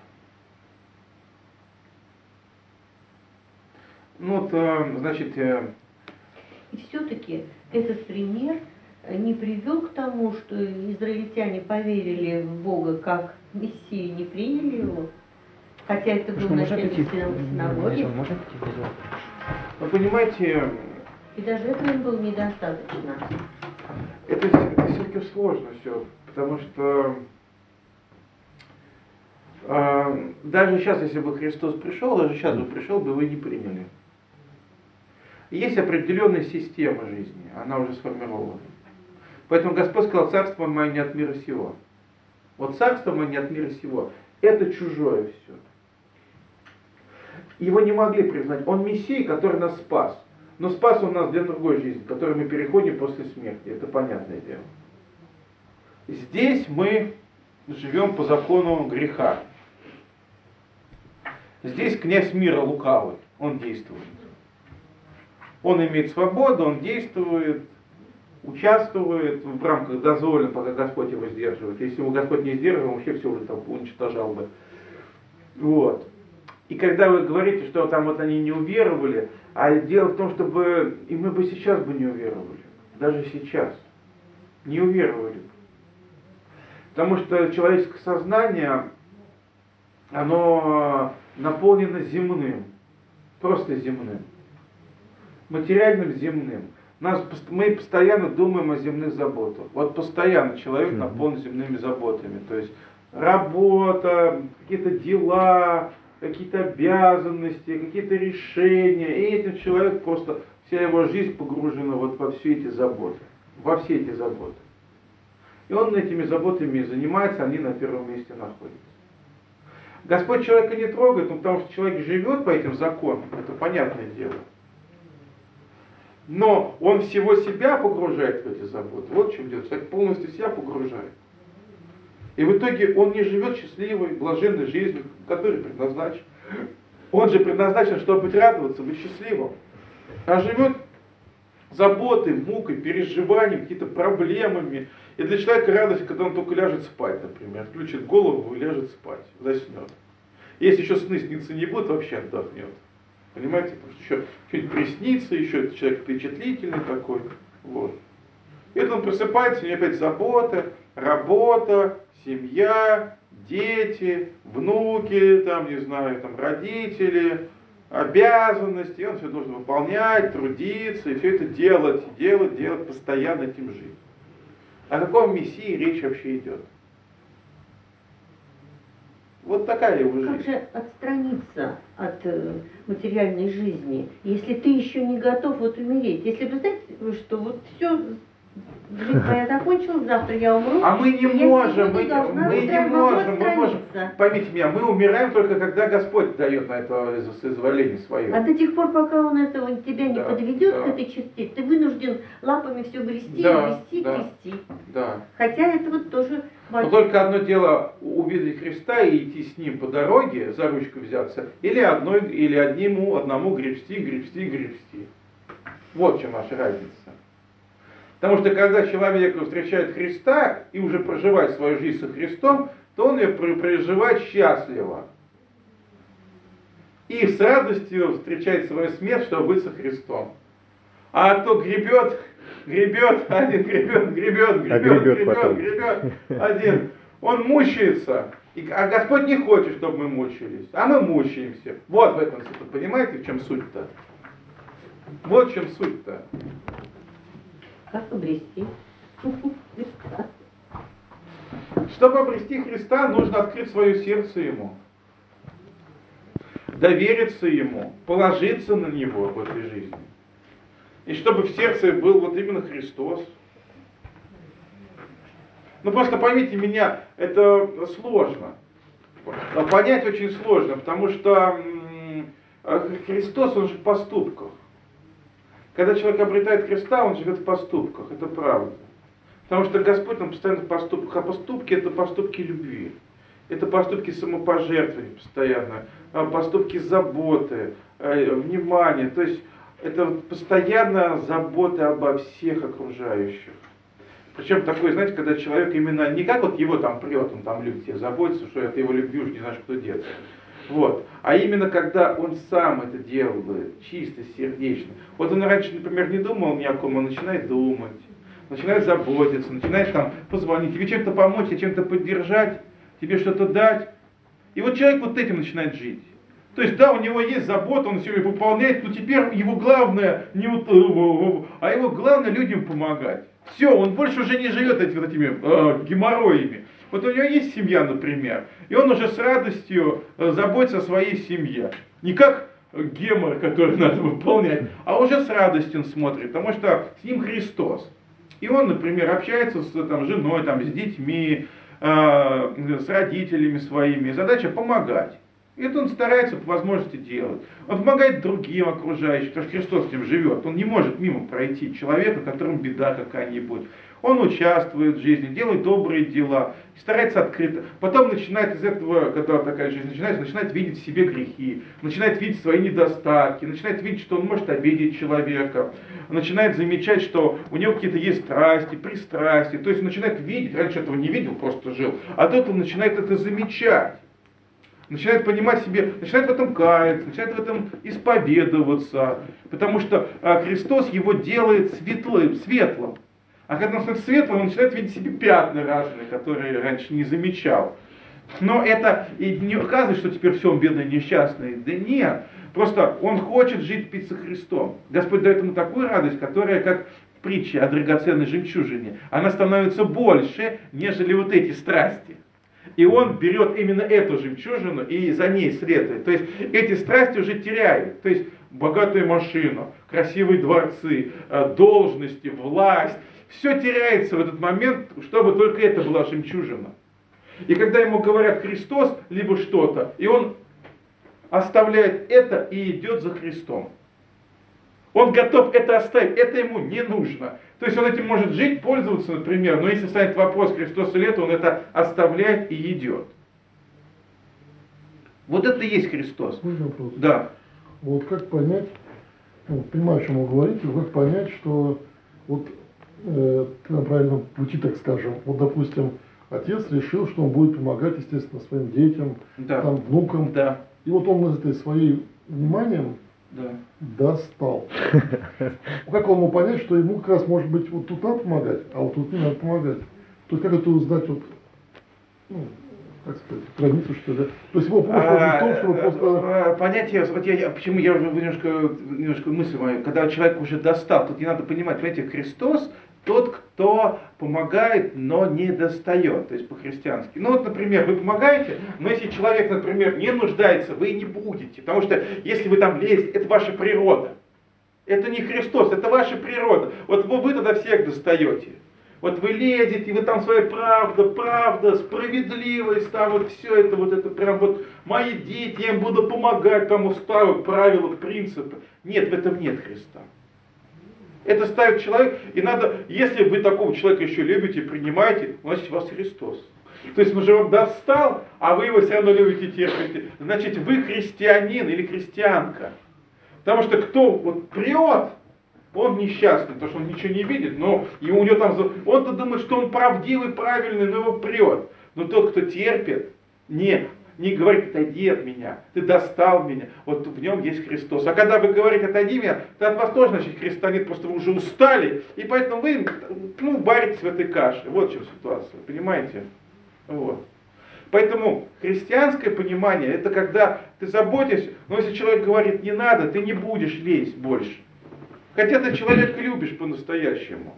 Ну вот, значит, И все-таки этот пример не привел к тому, что израильтяне поверили в Бога как Мессию, не приняли его. Хотя это был начальник синагоги. Вы понимаете, И даже этого им было недостаточно. это, это все-таки сложно все, потому что э, даже сейчас, если бы Христос пришел, даже сейчас бы пришел, бы вы не приняли. Есть определенная система жизни, она уже сформирована. Поэтому Господь сказал, царство мое не от мира сего. Вот царство мое не от мира сего. Это чужое все. Его не могли признать. Он Мессия, который нас спас. Но спас он нас для другой жизни, к которой мы переходим после смерти. Это понятное дело. Здесь мы живем по закону греха. Здесь князь мира лукавый, он действует. Он имеет свободу, он действует, участвует в рамках дозволено, пока Господь его сдерживает. Если его Господь не сдерживал, он вообще все уже там уничтожал бы. Вот. И когда вы говорите, что там вот они не уверовали, А дело в том, чтобы и мы бы сейчас бы не уверовали, даже сейчас, не уверовали бы. Потому что человеческое сознание, оно наполнено земным, просто земным, материальным земным. Нас, мы постоянно думаем о земных заботах. Вот постоянно человек наполнен земными заботами. То есть работа, какие-то дела, какие-то обязанности, какие-то решения. И этим человек просто, вся его жизнь погружена вот во все эти заботы. Во все эти заботы. И он этими заботами занимается, они на первом месте находятся. Господь человека не трогает, ну, потому что человек живет по этим законам, это понятное дело. Но он всего себя погружает в эти заботы. Вот в чем дело. Человек полностью себя погружает. И в итоге он не живет счастливой, блаженной жизнью, которой предназначен. Он же предназначен, чтобы быть радоваться, быть счастливым. А живет заботой, мукой, переживанием, какими-то проблемами. И для человека радость, когда он только ляжет спать, например. Включит голову и ляжет спать, заснет. Если еще сны снится не будет, вообще отдохнет. Понимаете, потому что еще что-нибудь приснится, еще человек впечатлительный такой. Вот. И это он просыпается, у него опять забота, работа, семья, дети, внуки, там, не знаю, там, родители, обязанности. И он все должен выполнять, трудиться, и все это делать, делать, делать, постоянно этим жить. О каком мессии речь вообще идет? Вот такая его жизнь. Как же отстраниться от э, материальной жизни, если ты еще не готов вот умереть? Если вы знаете, что вот все, жизнь моя закончилась, завтра я умру. А мы не можем, мы, мы не можем, мы можем. Отстраниться. Поймите меня, мы умираем только когда Господь дает на это соизволение свое. А до тех пор, пока он этого тебя не Да, подведет да. к этой черте, ты вынужден лапами все грести, Да, грести, да. грести. Да. Хотя это вот тоже Но большое. только одно дело увидеть Христа и идти с Ним по дороге, за ручку взяться, или, одной, или одному, одному гребсти, гребсти, гребсти. Вот в чем наша разница. Потому что когда человек встречает Христа и уже проживает свою жизнь со Христом, то он ее переживает счастливо. И с радостью встречает свою смерть, чтобы быть со Христом. А кто гребет, гребет, один гребет, гребет, гребет, А гребет гребет, потом. гребет, один. Он мучается. И, а Господь не хочет, чтобы мы мучились. А мы мучаемся. Вот в этом суть. Понимаете, в чем суть-то? Вот в чем суть-то. Как обрести? Чтобы обрести Христа, нужно открыть свое сердце Ему. Довериться Ему, положиться на Него в этой жизни. И чтобы в сердце был вот именно Христос. Ну просто поймите меня, это сложно. Понять очень сложно, потому что Христос, Он же в поступках. Когда человек обретает Христа, он живет в поступках, это правда. Потому что Господь, Он постоянно в поступках, а поступки это поступки любви. Это поступки самопожертвования постоянно, поступки заботы, внимания. То есть это постоянная забота обо всех окружающих. Причем такой, знаете, когда человек именно не как вот его там прет, он там любит, всех заботится, что от его любви уж не знаешь, кто деться. Вот. А именно когда он сам это делает, чисто, сердечно. Вот он раньше, например, не думал ни о ком, он начинает думать, начинает заботиться, начинает там позвонить, тебе чем-то помочь, тебе чем-то поддержать, тебе что-то дать. И вот человек вот этим начинает жить. То есть, да, у него есть забота, он все ее выполняет, но теперь его главное, не вот, а его главное людям помогать. Все, он больше уже не живет этими, вот этими э, геморроями. Вот у него есть семья, например, и он уже с радостью э, заботится о своей семье. Не как гемор, который надо выполнять, а уже с радостью он смотрит, потому что с ним Христос. И он, например, общается с там, женой, там, с детьми, э, с родителями своими. Задача помогать. И это он старается по возможности делать. Он помогает другим окружающим, потому что Христос с ним живет. Он не может мимо пройти человека, которому беда какая-нибудь. Он участвует в жизни, делает добрые дела, старается открыто. Потом начинает из этого, когда такая жизнь начинается, начинает видеть в себе грехи, начинает видеть свои недостатки, начинает видеть, что он может обидеть человека, начинает замечать, что у него какие-то есть страсти, пристрастия. То есть начинает видеть, раньше этого не видел, просто жил, а тут он начинает это замечать. начинает понимать себе, начинает в этом каяться, начинает в этом исповедоваться, потому что а, Христос его делает светлым, светлым. А когда он становится светлым, он начинает видеть себе пятна разные, которые раньше не замечал. Но это и не указывает, что теперь все, он бедный, несчастный. Да нет, просто он хочет жить пить со Христом. Господь дает ему такую радость, которая как в притче о драгоценной жемчужине. Она становится больше, нежели вот эти страсти. И он берет именно эту жемчужину и за ней следует. То есть эти страсти уже теряют. То есть богатая машина, красивые дворцы, должности, власть. Все теряется в этот момент, чтобы только это была жемчужина. И когда ему говорят Христос, либо что-то, и он оставляет это и идет за Христом. Он готов это оставить, это ему не нужно. То есть он этим может жить, пользоваться, например, но если станет вопрос Христос или это, он это оставляет и идет. Вот это и есть Христос. Можно вопрос? Да. Вот как понять, ну, понимаю, о чем вы говорите, как понять, что вот э, ты на правильном пути, так скажем, вот, допустим, отец решил, что он будет помогать, естественно, своим детям, Да. там, внукам. Да. И вот он этой своим вниманием Да. достал. Как он мог понять, что ему как раз может быть вот тут надо помогать, а вот тут не надо помогать? То есть как это узнать, вот, ну, как сказать, границу, что ли? То есть его помощь может в том, чтобы просто... Понятие, вот я, я, почему я уже немножко, немножко мысль мою, когда человек уже достал, тут не надо понимать, понимаете, Христос тот, кто помогает, но не достает, то есть по-христиански. Ну вот, например, вы помогаете, но если человек, например, не нуждается, вы не будете, потому что если вы там лезете, это ваша природа. Это не Христос, это ваша природа. Вот вы, вы тогда всех достаете. Вот вы лезете, вы там своя правда, правда, справедливость, там вот все это, вот это прям вот мои дети, я им буду помогать, там уставы, правила, принципы. Нет, в этом нет Христа. Это ставит человек, и надо, если вы такого человека еще любите, принимаете, значит у вас Христос. То есть он же вам достал, а вы его все равно любите, терпите. Значит вы христианин или христианка. Потому что кто вот прет, он несчастный, потому что он ничего не видит, но и у него там, он-то думает, что он правдивый, правильный, но его прет. Но тот, кто терпит, не, не говорит, отойди от меня, ты достал меня, вот в нем есть Христос. А когда вы говорите, отойди меня, то от вас тоже, значит, Христа нет, просто вы уже устали, и поэтому вы, ну, варитесь в этой каше. Вот в чем ситуация, понимаете? Вот. Поэтому христианское понимание, это когда ты заботишься, но если человек говорит, не надо, ты не будешь лезть больше. Хотя ты человека любишь по-настоящему.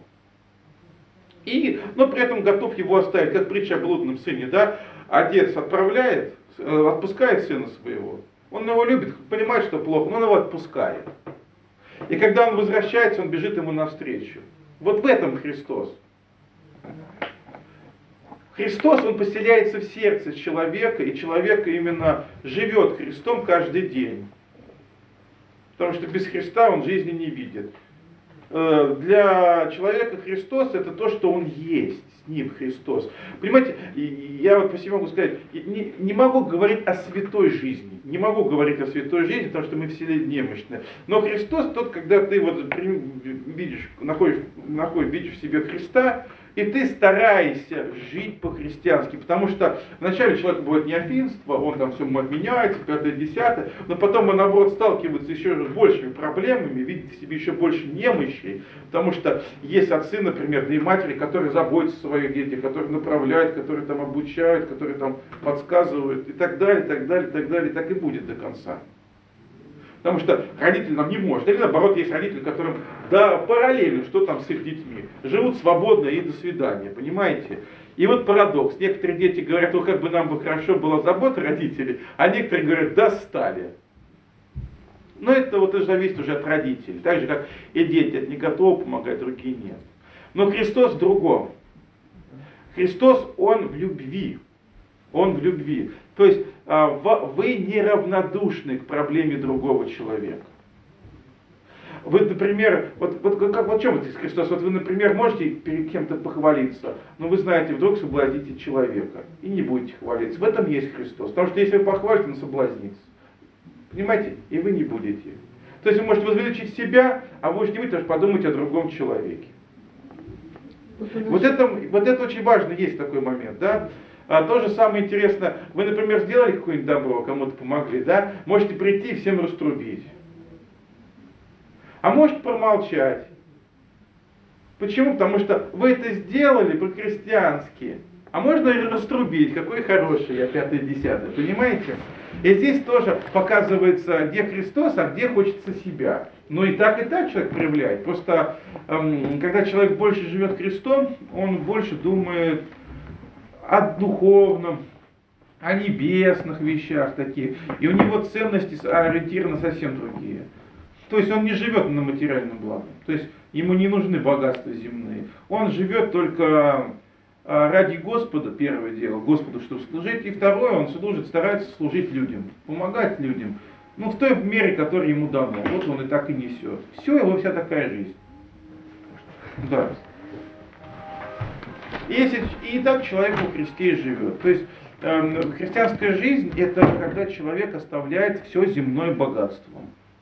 И, но при этом готов его оставить, как притча о блудном сыне, да? Отец отправляет, отпускает сына своего. Он его любит, понимает, что плохо, но он его отпускает. И когда он возвращается, он бежит ему навстречу. Вот в этом Христос. Христос, он поселяется в сердце человека, и человек именно живет Христом каждый день. Потому что без Христа он жизни не видит. Для человека Христос это то, что он есть, с ним Христос. Понимаете, я вот по себе могу сказать, не, не могу говорить о святой жизни, не могу говорить о святой жизни, потому что мы все немощны. Но Христос тот, когда ты вот видишь, находишь, находишь, видишь в себе Христа, и ты стараешься жить по-христиански, потому что вначале человек бывает неофинство, он там все меняется, пятое, десятое, но потом он, наоборот, сталкивается еще с большими проблемами, видит в себе еще больше немощи, потому что есть отцы, например, да и матери, которые заботятся о своих детях, которые направляют, которые там обучают, которые там подсказывают и так далее, и так далее, и так далее, и так и будет до конца. Потому что родитель нам не может. Или наоборот, есть родители, которым да, параллельно, что там с их детьми. Живут свободно и до свидания, понимаете? И вот парадокс. Некоторые дети говорят, ну как бы нам бы хорошо была забота родителей, а некоторые говорят, достали. Но это вот уже зависит уже от родителей. Так же, как и дети не готовы помогать, другие нет. Но Христос в другом. Христос, Он в любви. Он в любви. То есть вы неравнодушны к проблеме другого человека. Вы, например, вот, вот как, вот в чем это Христос? Вот вы, например, можете перед кем-то похвалиться, но вы знаете, вдруг соблазните человека и не будете хвалиться. В этом есть Христос. Потому что если вы похвалите, он соблазнится. Понимаете? И вы не будете. То есть вы можете возвеличить себя, а вы можете не будете подумать о другом человеке. Вот это, вот это очень важно, есть такой момент, да? А, то же самое интересно, вы, например, сделали какое-нибудь добро, кому-то помогли, да? Можете прийти и всем раструбить. А можете промолчать. Почему? Потому что вы это сделали по-крестьянски. А можно и раструбить, какой хороший я, пятый, десятый, понимаете? И здесь тоже показывается, где Христос, а где хочется себя. Ну и так, и так человек проявляет. Просто, эм, когда человек больше живет Христом, он больше думает о духовном, о небесных вещах таких. И у него ценности ориентированы совсем другие. То есть он не живет на материальном благе. То есть ему не нужны богатства земные. Он живет только ради Господа, первое дело, Господу, чтобы служить. И второе, он служит, старается служить людям, помогать людям. Ну, в той мере, которая ему дана. Вот он и так и несет. Все, его вся такая жизнь. Да. И, если, и так человек во Христе и живет. То есть э, христианская жизнь — это когда человек оставляет все земное богатство.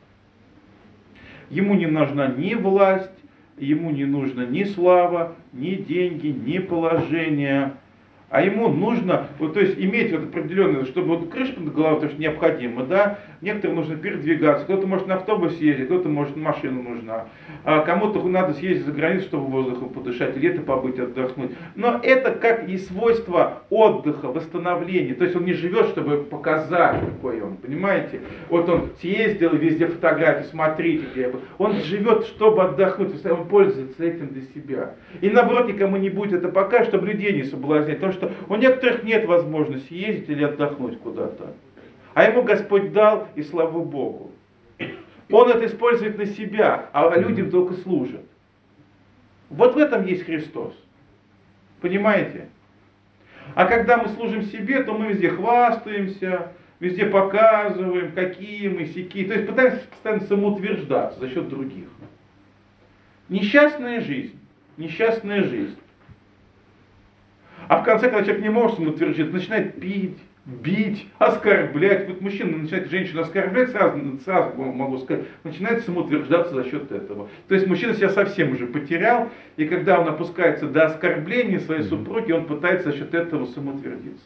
Ему не нужна ни власть, ему не нужна ни слава, ни деньги, ни положение. А ему нужно, вот, то есть иметь вот определенное, чтобы вот крыша над головой, потому что необходимо, да, некоторым нужно передвигаться, кто-то может на автобусе ездить, кто-то может машина нужна, а кому-то надо съездить за границу, чтобы воздухом подышать, где-то побыть, отдохнуть. Но это как и свойство отдыха, восстановления, то есть он не живет, чтобы показать, какой он, понимаете? Вот он съездил, везде фотографии, смотрите, где я был. Он живет, чтобы отдохнуть, он пользуется этим для себя. И наоборот, никому не будет это показать, чтобы людей не соблазнять, потому что у некоторых нет возможности ездить или отдохнуть куда-то. А ему Господь дал, и слава Богу. Он это использует на себя, а людям только служит. Вот в этом есть Христос. Понимаете? А когда мы служим себе, то мы везде хвастаемся, везде показываем, какие мы, сякие. То есть пытаемся постоянно самоутверждаться за счет других. Несчастная жизнь. Несчастная жизнь. А в конце, когда человек не может самоутверждаться, начинает пить, бить, оскорблять. Вот мужчина начинает женщину оскорблять, сразу, сразу могу сказать, начинает самоутверждаться за счет этого. То есть мужчина себя совсем уже потерял, и когда он опускается до оскорбления своей супруги, он пытается за счет этого самоутвердиться.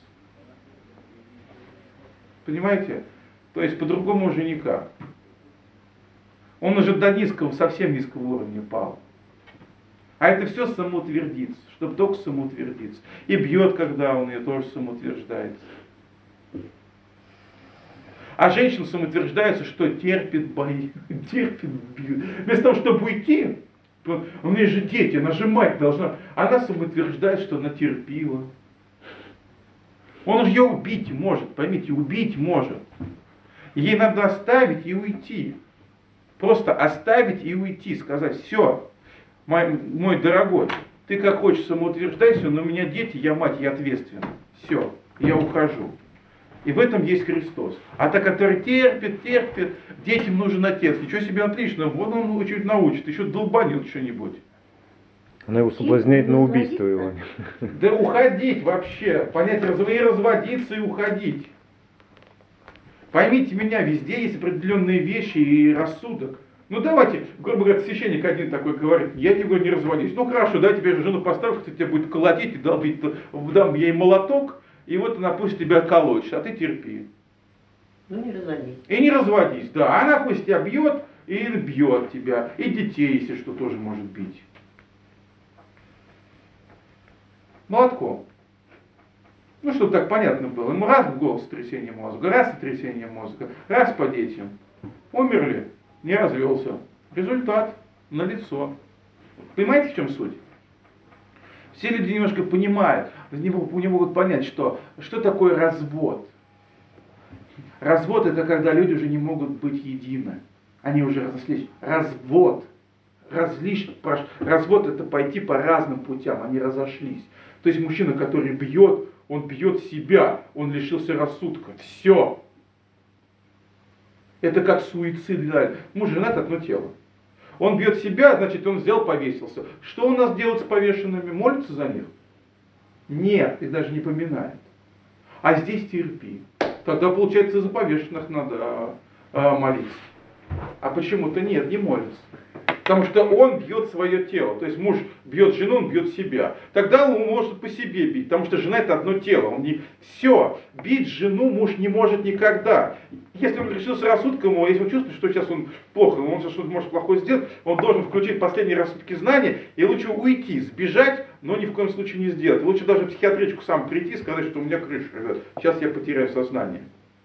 Понимаете? То есть по-другому уже никак. Он уже до низкого, совсем низкого уровня пал. А это все самоутвердится, чтобы только самоутвердиться. И бьет, когда он ее тоже самоутверждается. А женщина самоутверждается, что терпит бои, терпит, бьет. Вместо того, чтобы уйти, у нее же дети, она же мать должна. Она самоутверждает, что она терпила. Он же ее убить может, поймите, убить может. Ей надо оставить и уйти. Просто оставить и уйти, сказать, все, мой, мой дорогой, ты как хочешь самоутверждайся, но у меня дети, я мать, я ответственна. Все, я ухожу. И в этом есть Христос. А та, который терпит, терпит, детям нужен отец. Ничего себе отлично, вот он чуть научит, еще долбанет что-нибудь. Она его соблазняет на убийство его. Да уходить вообще, понять, и разводиться, и уходить. Поймите меня, везде есть определенные вещи и рассудок. Ну давайте, грубо говоря, священник один такой говорит, я тебе говорю, не разводись. Ну хорошо, дай тебе жену поставлю, кто тебя будет колотить и долбить, дам ей молоток, и вот она пусть тебя колотит, а ты терпи. Ну не разводись. И не разводись, да. Она пусть тебя бьет и бьет тебя. И детей, если что, тоже может бить. Молотком. Ну, чтобы так понятно было. Ему раз в голову сотрясение мозга, раз сотрясение мозга, раз по детям. Умерли, не развелся. Результат налицо. Понимаете, в чем суть? Все люди немножко понимают, не могут понять, что, что такое развод. Развод — это когда люди уже не могут быть едины. Они уже разошлись. Развод. Разлиш, развод — это пойти по разным путям, они разошлись. То есть мужчина, который бьет, он бьет себя, он лишился рассудка. Все. Это как суицид. Муж женат, одно тело. Он бьет себя, значит, он взял, повесился. Что у нас делать с повешенными? Молится за них? Нет, их даже не поминает. А здесь терпи. Тогда, получается, за повешенных надо а, а, молиться. А почему-то нет, не молится. Потому что он бьет свое тело. То есть муж бьет жену, он бьет себя. Тогда он может по себе бить, потому что жена это одно тело. Он не... Все, бить жену муж не может никогда. Если он решился рассудком, если он чувствует, что сейчас он плохо, он сейчас что-то может плохое сделать, он должен включить последние рассудки знания и лучше уйти, сбежать, но ни в коем случае не сделать. Лучше даже в психиатричку сам прийти и сказать, что у меня крыша, ребят, сейчас я потеряю сознание.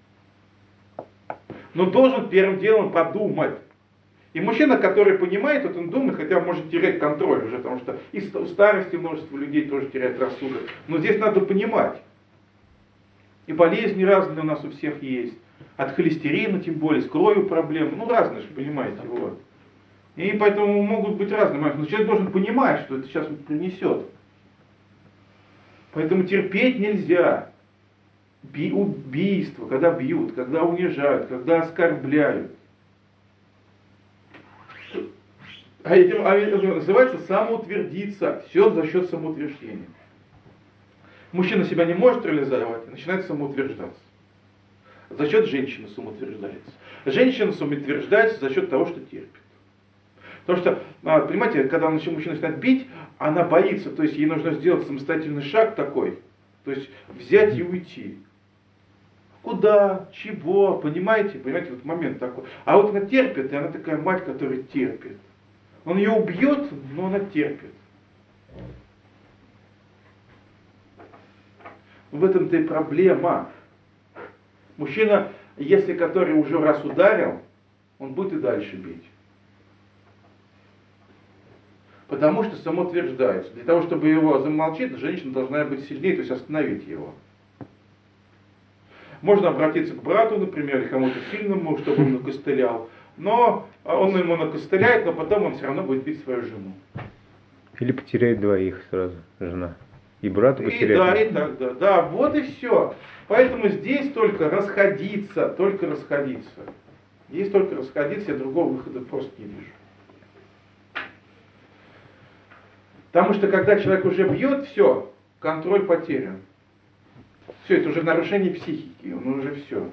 Но должен первым делом подумать. И мужчина, который понимает, вот он думает, хотя может терять контроль уже, потому что и в старости множество людей тоже теряет рассудок. Но здесь надо понимать. И болезни разные у нас у всех есть. От холестерина, тем более, с кровью проблемы. Ну, разные же, понимаете. Вот. И поэтому могут быть разные моменты. Но человек должен понимать, что это сейчас принесет. Поэтому терпеть нельзя. Би- убийство, когда бьют, когда унижают, когда оскорбляют. А этим а это называется самоутвердиться. Все за счет самоутверждения. Мужчина себя не может реализовать и начинает самоутверждаться. За счет женщины самоутверждается. Женщина самоутверждается за счет того, что терпит. Потому что, понимаете, когда мужчина начинает бить, она боится, то есть ей нужно сделать самостоятельный шаг такой, то есть взять и уйти. Куда, чего, понимаете, понимаете, вот момент такой. А вот она терпит, и она такая мать, которая терпит. Он ее убьет, но она терпит. В этом-то и проблема. Мужчина, если который уже раз ударил, он будет и дальше бить. Потому что самоутверждается. Для того, чтобы его замолчить, женщина должна быть сильнее, то есть остановить его. Можно обратиться к брату, например, или кому-то сильному, чтобы он накостылял. Но он ему накостыляет, но потом он все равно будет бить свою жену. Или потеряет двоих сразу, жена. И брата потеряет. И да, и так, да, да, вот и все. Поэтому здесь только расходиться, только расходиться. Здесь только расходиться, я другого выхода просто не вижу. Потому что когда человек уже бьет, все, контроль потерян. Все, это уже нарушение психики, он уже все.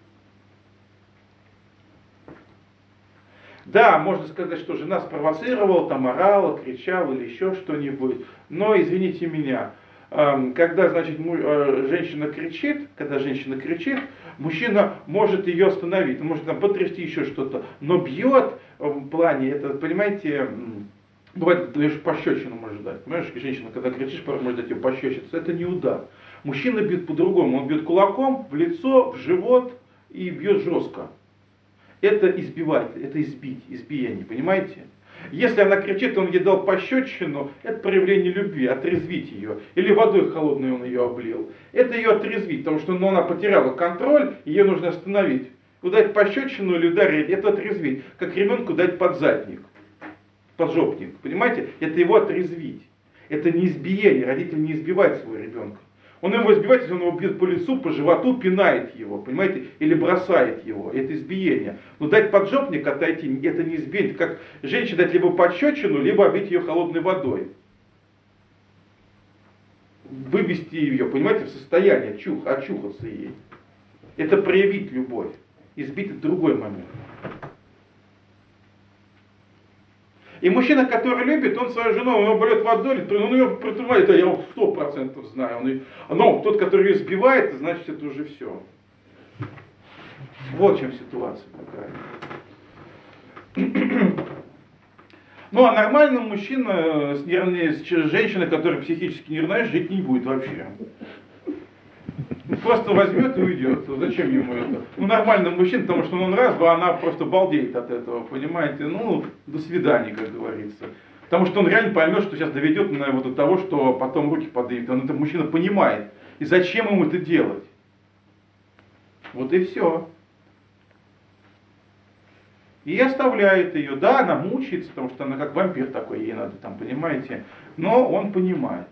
Да, можно сказать, что жена спровоцировала, там орала, кричала или еще что-нибудь. Но, извините меня, когда, значит, женщина кричит, когда женщина кричит, мужчина может ее остановить, он может там потрясти еще что-то. Но бьет в плане, это, понимаете, бывает, даешь пощечину может дать. Понимаешь, женщина, когда кричишь, может дать ее пощечину. Это не удар. Мужчина бьет по-другому. Он бьет кулаком в лицо, в живот и бьет жестко. Это избивать, это избить, избиение, понимаете? Если она кричит, он ей дал пощечину, это проявление любви, отрезвить ее. Или водой холодной он ее облил. Это ее отрезвить, потому что ну, она потеряла контроль, ее нужно остановить. Удать пощечину или ударить, это отрезвить. Как ребенку дать подзадник, поджопник, понимаете? Это его отрезвить. Это не избиение, родитель не избивает своего ребенка. Он его избивает, если он его бьет по лицу, по животу, пинает его, понимаете, или бросает его. Это избиение. Но дать поджопник, отойти, это не избиение. Это как женщине дать либо пощечину, либо обить ее холодной водой. Вывести ее, понимаете, в состояние чух, очухаться ей. Это проявить любовь. Избить это другой момент. И мужчина, который любит, он свою жену, он ее болит водой, он ее протывает, это я сто процентов знаю. Он ее, но тот, который ее сбивает, значит это уже все. Вот в чем ситуация такая. Ну а нормальный мужчина с, нервной, с женщиной, которая психически нервная, жить не будет вообще. Просто возьмет и уйдет. Зачем ему это? Ну, нормальный мужчина, потому что он раз, два, она просто балдеет от этого, понимаете? Ну, до свидания, как говорится. Потому что он реально поймет, что сейчас доведет на его до того, что потом руки подымет. Он это мужчина понимает. И зачем ему это делать? Вот и все. И оставляет ее. Да, она мучается, потому что она как вампир такой, ей надо там, понимаете? Но он понимает.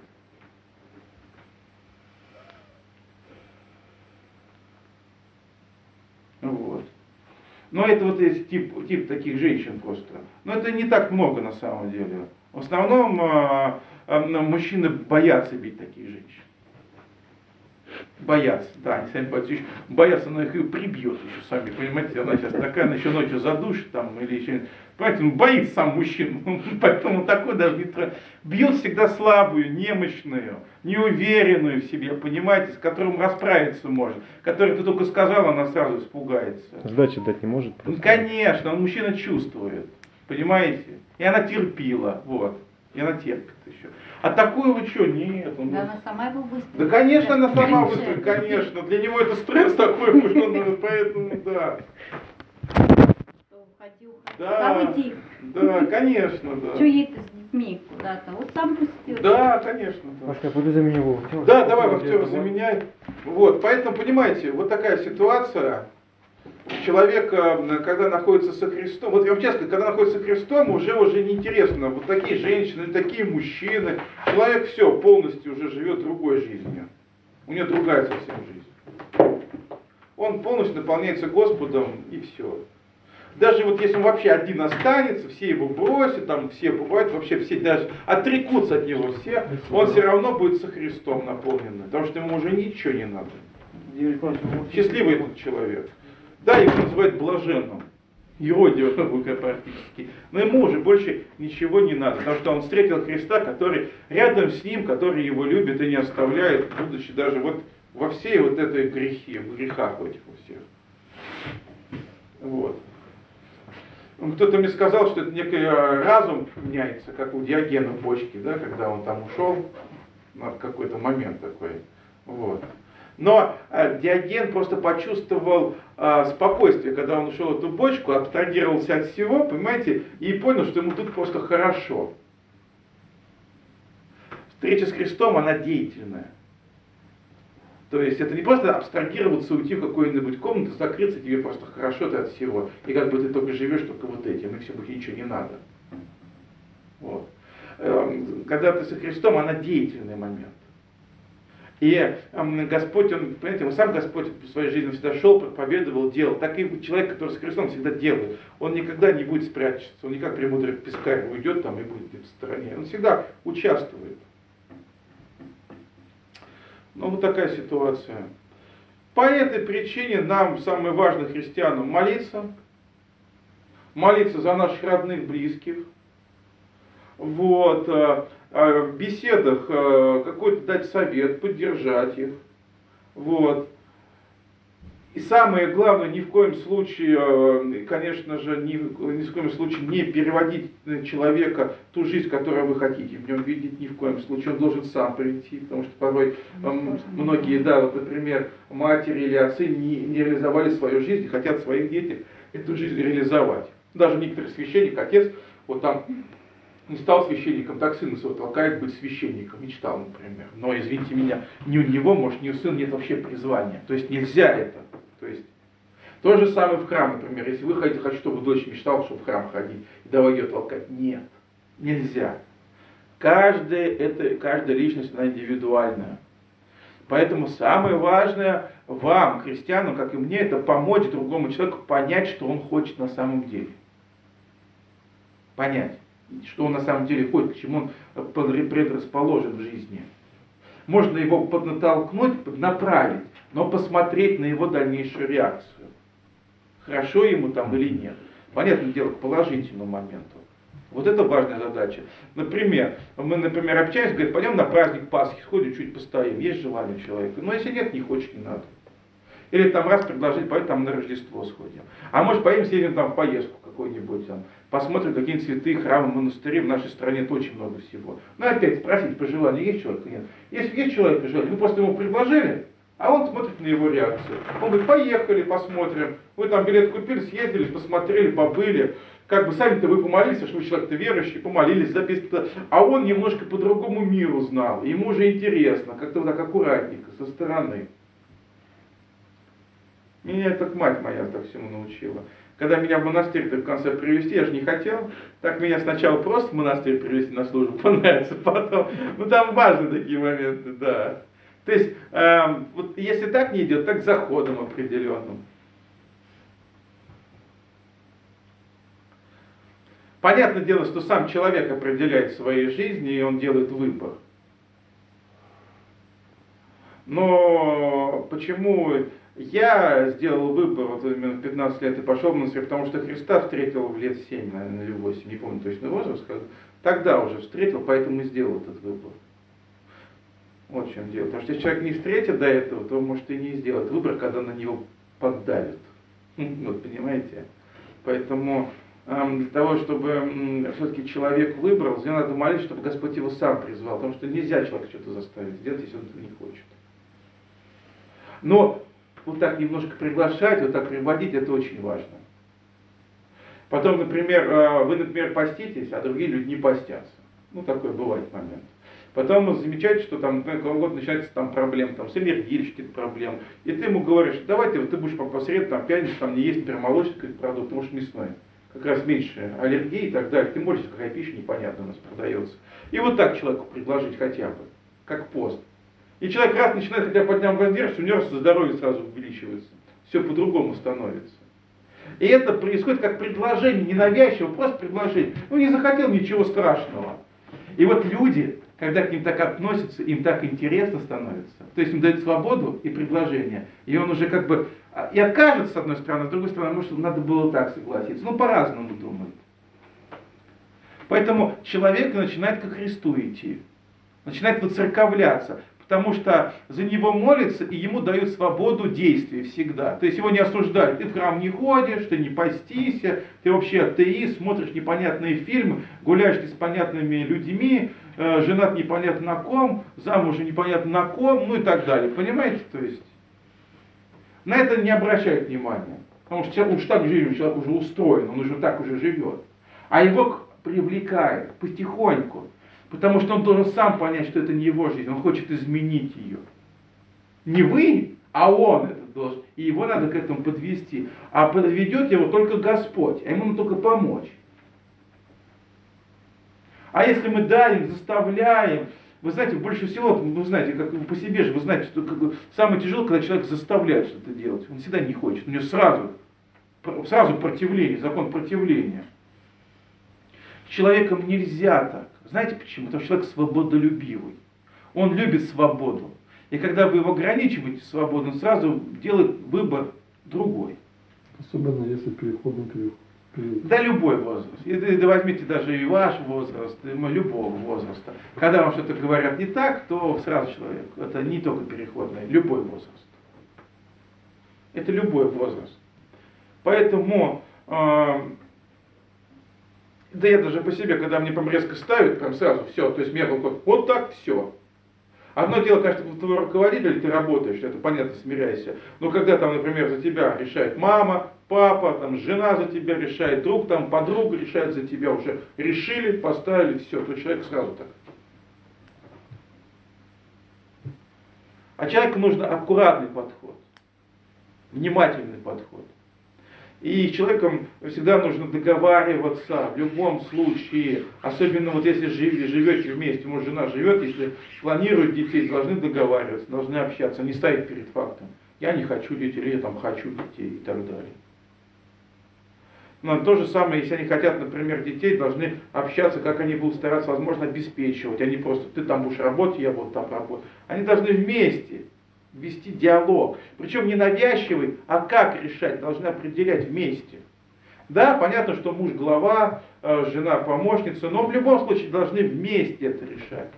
Вот. Но это вот есть тип, тип таких женщин просто. Но это не так много на самом деле. В основном э, э, мужчины боятся бить таких женщин. Боятся, да, они сами боятся. Еще боятся, она их и прибьет еще сами, понимаете, она сейчас такая, она еще ночью задушит там, или еще, понимаете, он боится сам мужчин, поэтому такой даже не тра... бьет всегда слабую, немощную, неуверенную в себе, понимаете, с которым расправиться может, который ты только сказал, она сразу испугается. Сдачи дать не может? Ну, конечно, он мужчина чувствует, понимаете, и она терпела, вот, и она терпит еще. А такой вот что, нет. Он... Да, она сама его выстрелит. Да, конечно, она сама выстрелит, конечно. Для него это стресс такой, что он, поэтому, да. Уходи, уходи. Да, Сам иди. да, конечно, да. Что ей-то с детьми куда-то? Вот сам пустил. Да, конечно. Да, Пашка, я буду заменю его. да, давай вахтера заменяй. Вот, поэтому, понимаете, вот такая ситуация. Человек, когда находится со Христом, вот я вам честно, когда находится со Христом, уже уже неинтересно, вот такие женщины, такие мужчины, человек все, полностью уже живет другой жизнью. У него другая совсем жизнь. Он полностью наполняется Господом и все. Даже вот если он вообще один останется, все его бросят, там все бывают, вообще все даже отрекутся от него все, он все равно будет со Христом наполненный, потому что ему уже ничего не надо. Счастливый этот человек. Да, его называют блаженным. Еродио практически. Но ему уже больше ничего не надо, потому что он встретил Христа, который рядом с ним, который его любит и не оставляет, будучи даже вот во всей вот этой грехе, в грехах этих у всех. Вот. Кто-то мне сказал, что это некий разум меняется, как у Диогена в бочке, да, когда он там ушел, на какой-то момент такой. Вот. Но э, Диоген просто почувствовал э, спокойствие, когда он ушел в эту бочку, абстрагировался от всего, понимаете, и понял, что ему тут просто хорошо. Встреча с Христом, она деятельная. То есть это не просто абстрагироваться, уйти в какую-нибудь комнату, закрыться, тебе просто хорошо ты от всего. И как бы ты только живешь только вот этим, и все, больше ничего не надо. Вот. Когда ты со Христом, она деятельный момент. И Господь, он, понимаете, он сам Господь в своей жизни всегда шел, проповедовал, делал. Так и человек, который с Христом, всегда делает. Он никогда не будет спрятаться, он не как премудрый пескарь уйдет там и будет в стороне. Он всегда участвует. Ну вот такая ситуация. По этой причине нам, самое важное христианам, молиться. Молиться за наших родных, близких. Вот, в беседах какой-то дать совет, поддержать их. Вот. И самое главное, ни в коем случае, конечно же, ни, ни в коем случае не переводить на человека ту жизнь, которую вы хотите в нем видеть, ни в коем случае. Он должен сам прийти, потому что порой эм, многие, да, вот, например, матери или отцы не, не реализовали свою жизнь и хотят своих детей эту жизнь реализовать. Даже некоторые священник, отец, вот там не стал священником, так сына своего толкает быть священником, мечтал, например. Но, извините меня, ни у него, может, ни у сына нет вообще призвания. То есть нельзя это. То есть то же самое в храм, например. Если вы хотите, хочу, чтобы дочь мечтала, чтобы в храм ходить, и давай ее толкать. Нет, нельзя. Каждая, это, каждая личность, она индивидуальная. Поэтому самое важное вам, христианам, как и мне, это помочь другому человеку понять, что он хочет на самом деле. Понять, что он на самом деле хочет, к чему он предрасположен в жизни. Можно его поднатолкнуть, поднаправить, но посмотреть на его дальнейшую реакцию. Хорошо ему там или нет. Понятное дело, к положительному моменту. Вот это важная задача. Например, мы, например, общаемся, говорим, пойдем на праздник Пасхи, сходим, чуть постоим. Есть желание у человека. Но если нет, не хочет, не надо. Или там раз предложить, пойдем там на Рождество сходим. А может поедем, съездим там в поездку какой-нибудь там. Посмотрим какие-нибудь святые храмы, монастыри. В нашей стране это очень много всего. Но опять спросить, по желанию есть человек, нет. Если есть человек по желанию, вы просто ему предложили, а он смотрит на его реакцию. Он говорит, поехали, посмотрим. Вы там билет купили, съездили, посмотрели, побыли. Как бы сами-то вы помолились, что вы человек-то верующий, помолились, записали. А он немножко по другому миру знал. Ему уже интересно, как-то вот так аккуратненько, со стороны. Меня так мать моя так всему научила. Когда меня в монастырь в конце привезти, я же не хотел. Так меня сначала просто в монастырь привезти на службу, понравится потом. Ну там важны такие моменты, да. То есть, э, вот если так не идет, так заходом определенным. Понятное дело, что сам человек определяет в своей жизни, и он делает выбор. Но почему я сделал выбор вот именно в пятнадцать лет и пошел в монастырь, потому что Христа встретил в лет семь, наверное, или восемь, не помню точно возраст, как, тогда уже встретил, поэтому и сделал этот выбор. Вот в чем дело. Потому что если человек не встретит до этого, то может и не сделать выбор, когда на него поддавят. Вот, понимаете? Поэтому эм, для того, чтобы эм, все-таки человек выбрал, мне надо молиться, чтобы Господь его сам призвал. Потому что нельзя человека что-то заставить сделать, если он этого не хочет. Но вот так немножко приглашать, вот так приводить, это очень важно. Потом, например, э, вы, например, поститесь, а другие люди не постятся. Ну, такой бывает момент. Потом вы замечаете, что там, например, кого год начинается там проблем, там, с аллергией какие-то проблемы. И ты ему говоришь, давай ты, вот, ты будешь по среду, там, пятницу, там, не есть, например, молочный какой-то продукт, может, мясной. Как раз меньше аллергии и так далее. Ты можешь, какая пища непонятная у нас продается. И вот так человеку предложить хотя бы, как пост. И человек раз начинает хотя бы по дням воздерживаться, у него здоровье сразу увеличивается. Все по-другому становится. И это происходит как предложение, ненавязчиво, просто предложение. Ну, не захотел, ничего страшного. И вот люди, когда к ним так относятся, им так интересно становится. То есть им дают свободу и предложение. И он уже как бы и откажется с одной стороны, с другой стороны, может, надо было так согласиться. Ну, по-разному думают. Поэтому человек начинает ко Христу идти. Начинает воцерковляться. Потому что за него молятся, и ему дают свободу действий всегда. То есть его не осуждают. Ты в храм не ходишь, ты не постишься, ты вообще атеист, смотришь непонятные фильмы, гуляешь ты с понятными людьми, э, женат непонятно на ком, замуж непонятно на ком, ну и так далее. Понимаете? То есть на это не обращают внимания. Потому что уж так жизнь, человек уже устроен, он уже так уже живет. А его привлекает потихоньку. Потому что он должен сам понять, что это не его жизнь, он хочет изменить ее. Не вы, а он это должен. И его надо к этому подвести. А подведет его только Господь, а ему надо только помочь. А если мы давим, заставляем, вы знаете, больше всего, вы знаете, как по себе же, вы знаете, что как бы, самое тяжелое, когда человек заставляет что-то делать. Он всегда не хочет, у него сразу, сразу противление, закон противления. С человеком нельзя так. Знаете почему? Потому что человек свободолюбивый. Он любит свободу. И когда вы его ограничиваете свободу, он сразу делает выбор другой. Особенно если переходный период. Да любой возраст. И, да, возьмите даже и ваш возраст, и любого возраста. Когда вам что-то говорят не так, то сразу человек. Это не только переходный, любой возраст. Это любой возраст. Поэтому... Э, Да я даже по себе, когда мне прям резко ставят, прям сразу все, то есть мне вот, вот так все. Одно дело, конечно, твой руководитель, ты работаешь, это понятно, смиряйся. Но когда там, например, за тебя решает мама, папа, там жена за тебя решает, друг, там подруга решает за тебя, уже решили, поставили, все, то человек сразу так. А человеку нужно аккуратный подход, внимательный подход. И с человеком всегда нужно договариваться в любом случае. Особенно вот если живете вместе, может жена живет, если планируют детей, должны договариваться, должны общаться, не ставить перед фактом. Я не хочу детей, или я там хочу детей и так далее. Но то же самое, если они хотят, например, детей, должны общаться, как они будут стараться, возможно, обеспечивать. Они просто, ты там будешь работать, я буду там работать. Они должны вместе вести диалог. Причем не навязчивый, а как решать, должны определять вместе. Да, понятно, что муж глава, жена помощница, но в любом случае должны вместе это решать.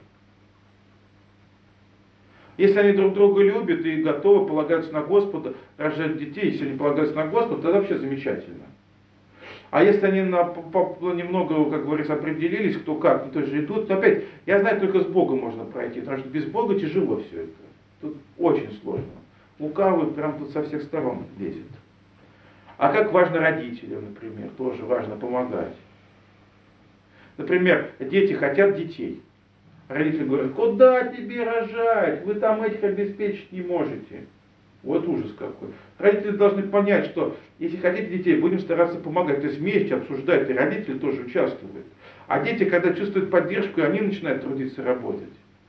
Если они друг друга любят и готовы полагаться на Господа, рожать детей, если они полагаются на Господа, тогда вообще замечательно. А если они на, по, по, немного, как говорится, определились, кто как, ну, то же идут, то опять, я знаю, только с Богом можно пройти, потому что без Бога тяжело все это. Тут очень сложно. Лукавый прям тут со всех сторон лезет. А как важно родителям, например, тоже важно помогать. Например, дети хотят детей. Родители говорят, куда тебе рожать? Вы там этих обеспечить не можете. Вот ужас какой. Родители должны понять, что если хотите детей, будем стараться помогать. То есть вместе обсуждать, и родители тоже участвуют. А дети, когда чувствуют поддержку, они начинают трудиться, работать.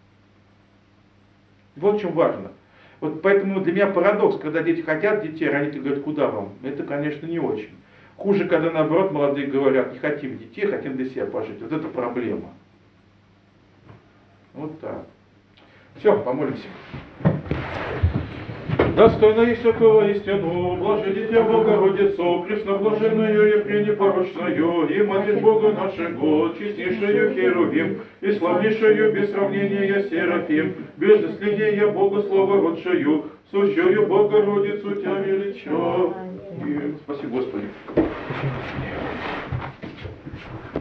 Вот в чем важно. Вот поэтому для меня парадокс, когда дети хотят детей, родители говорят, куда вам? Это, конечно, не очень. Хуже, когда наоборот молодые говорят, не хотим детей, хотим для себя пожить. Вот это проблема. Вот так. Все, помолимся. Достойно и святого истину, блаже Дитя Богородицу, пресноблаженную и пренепорочную, и Матерь Бога нашего, честнейшую Херувим, и славнейшую без сравнения Серафим, без исследения Бога Слова родшую, сущую Богородицу Тя величаю. Спасибо, Господи.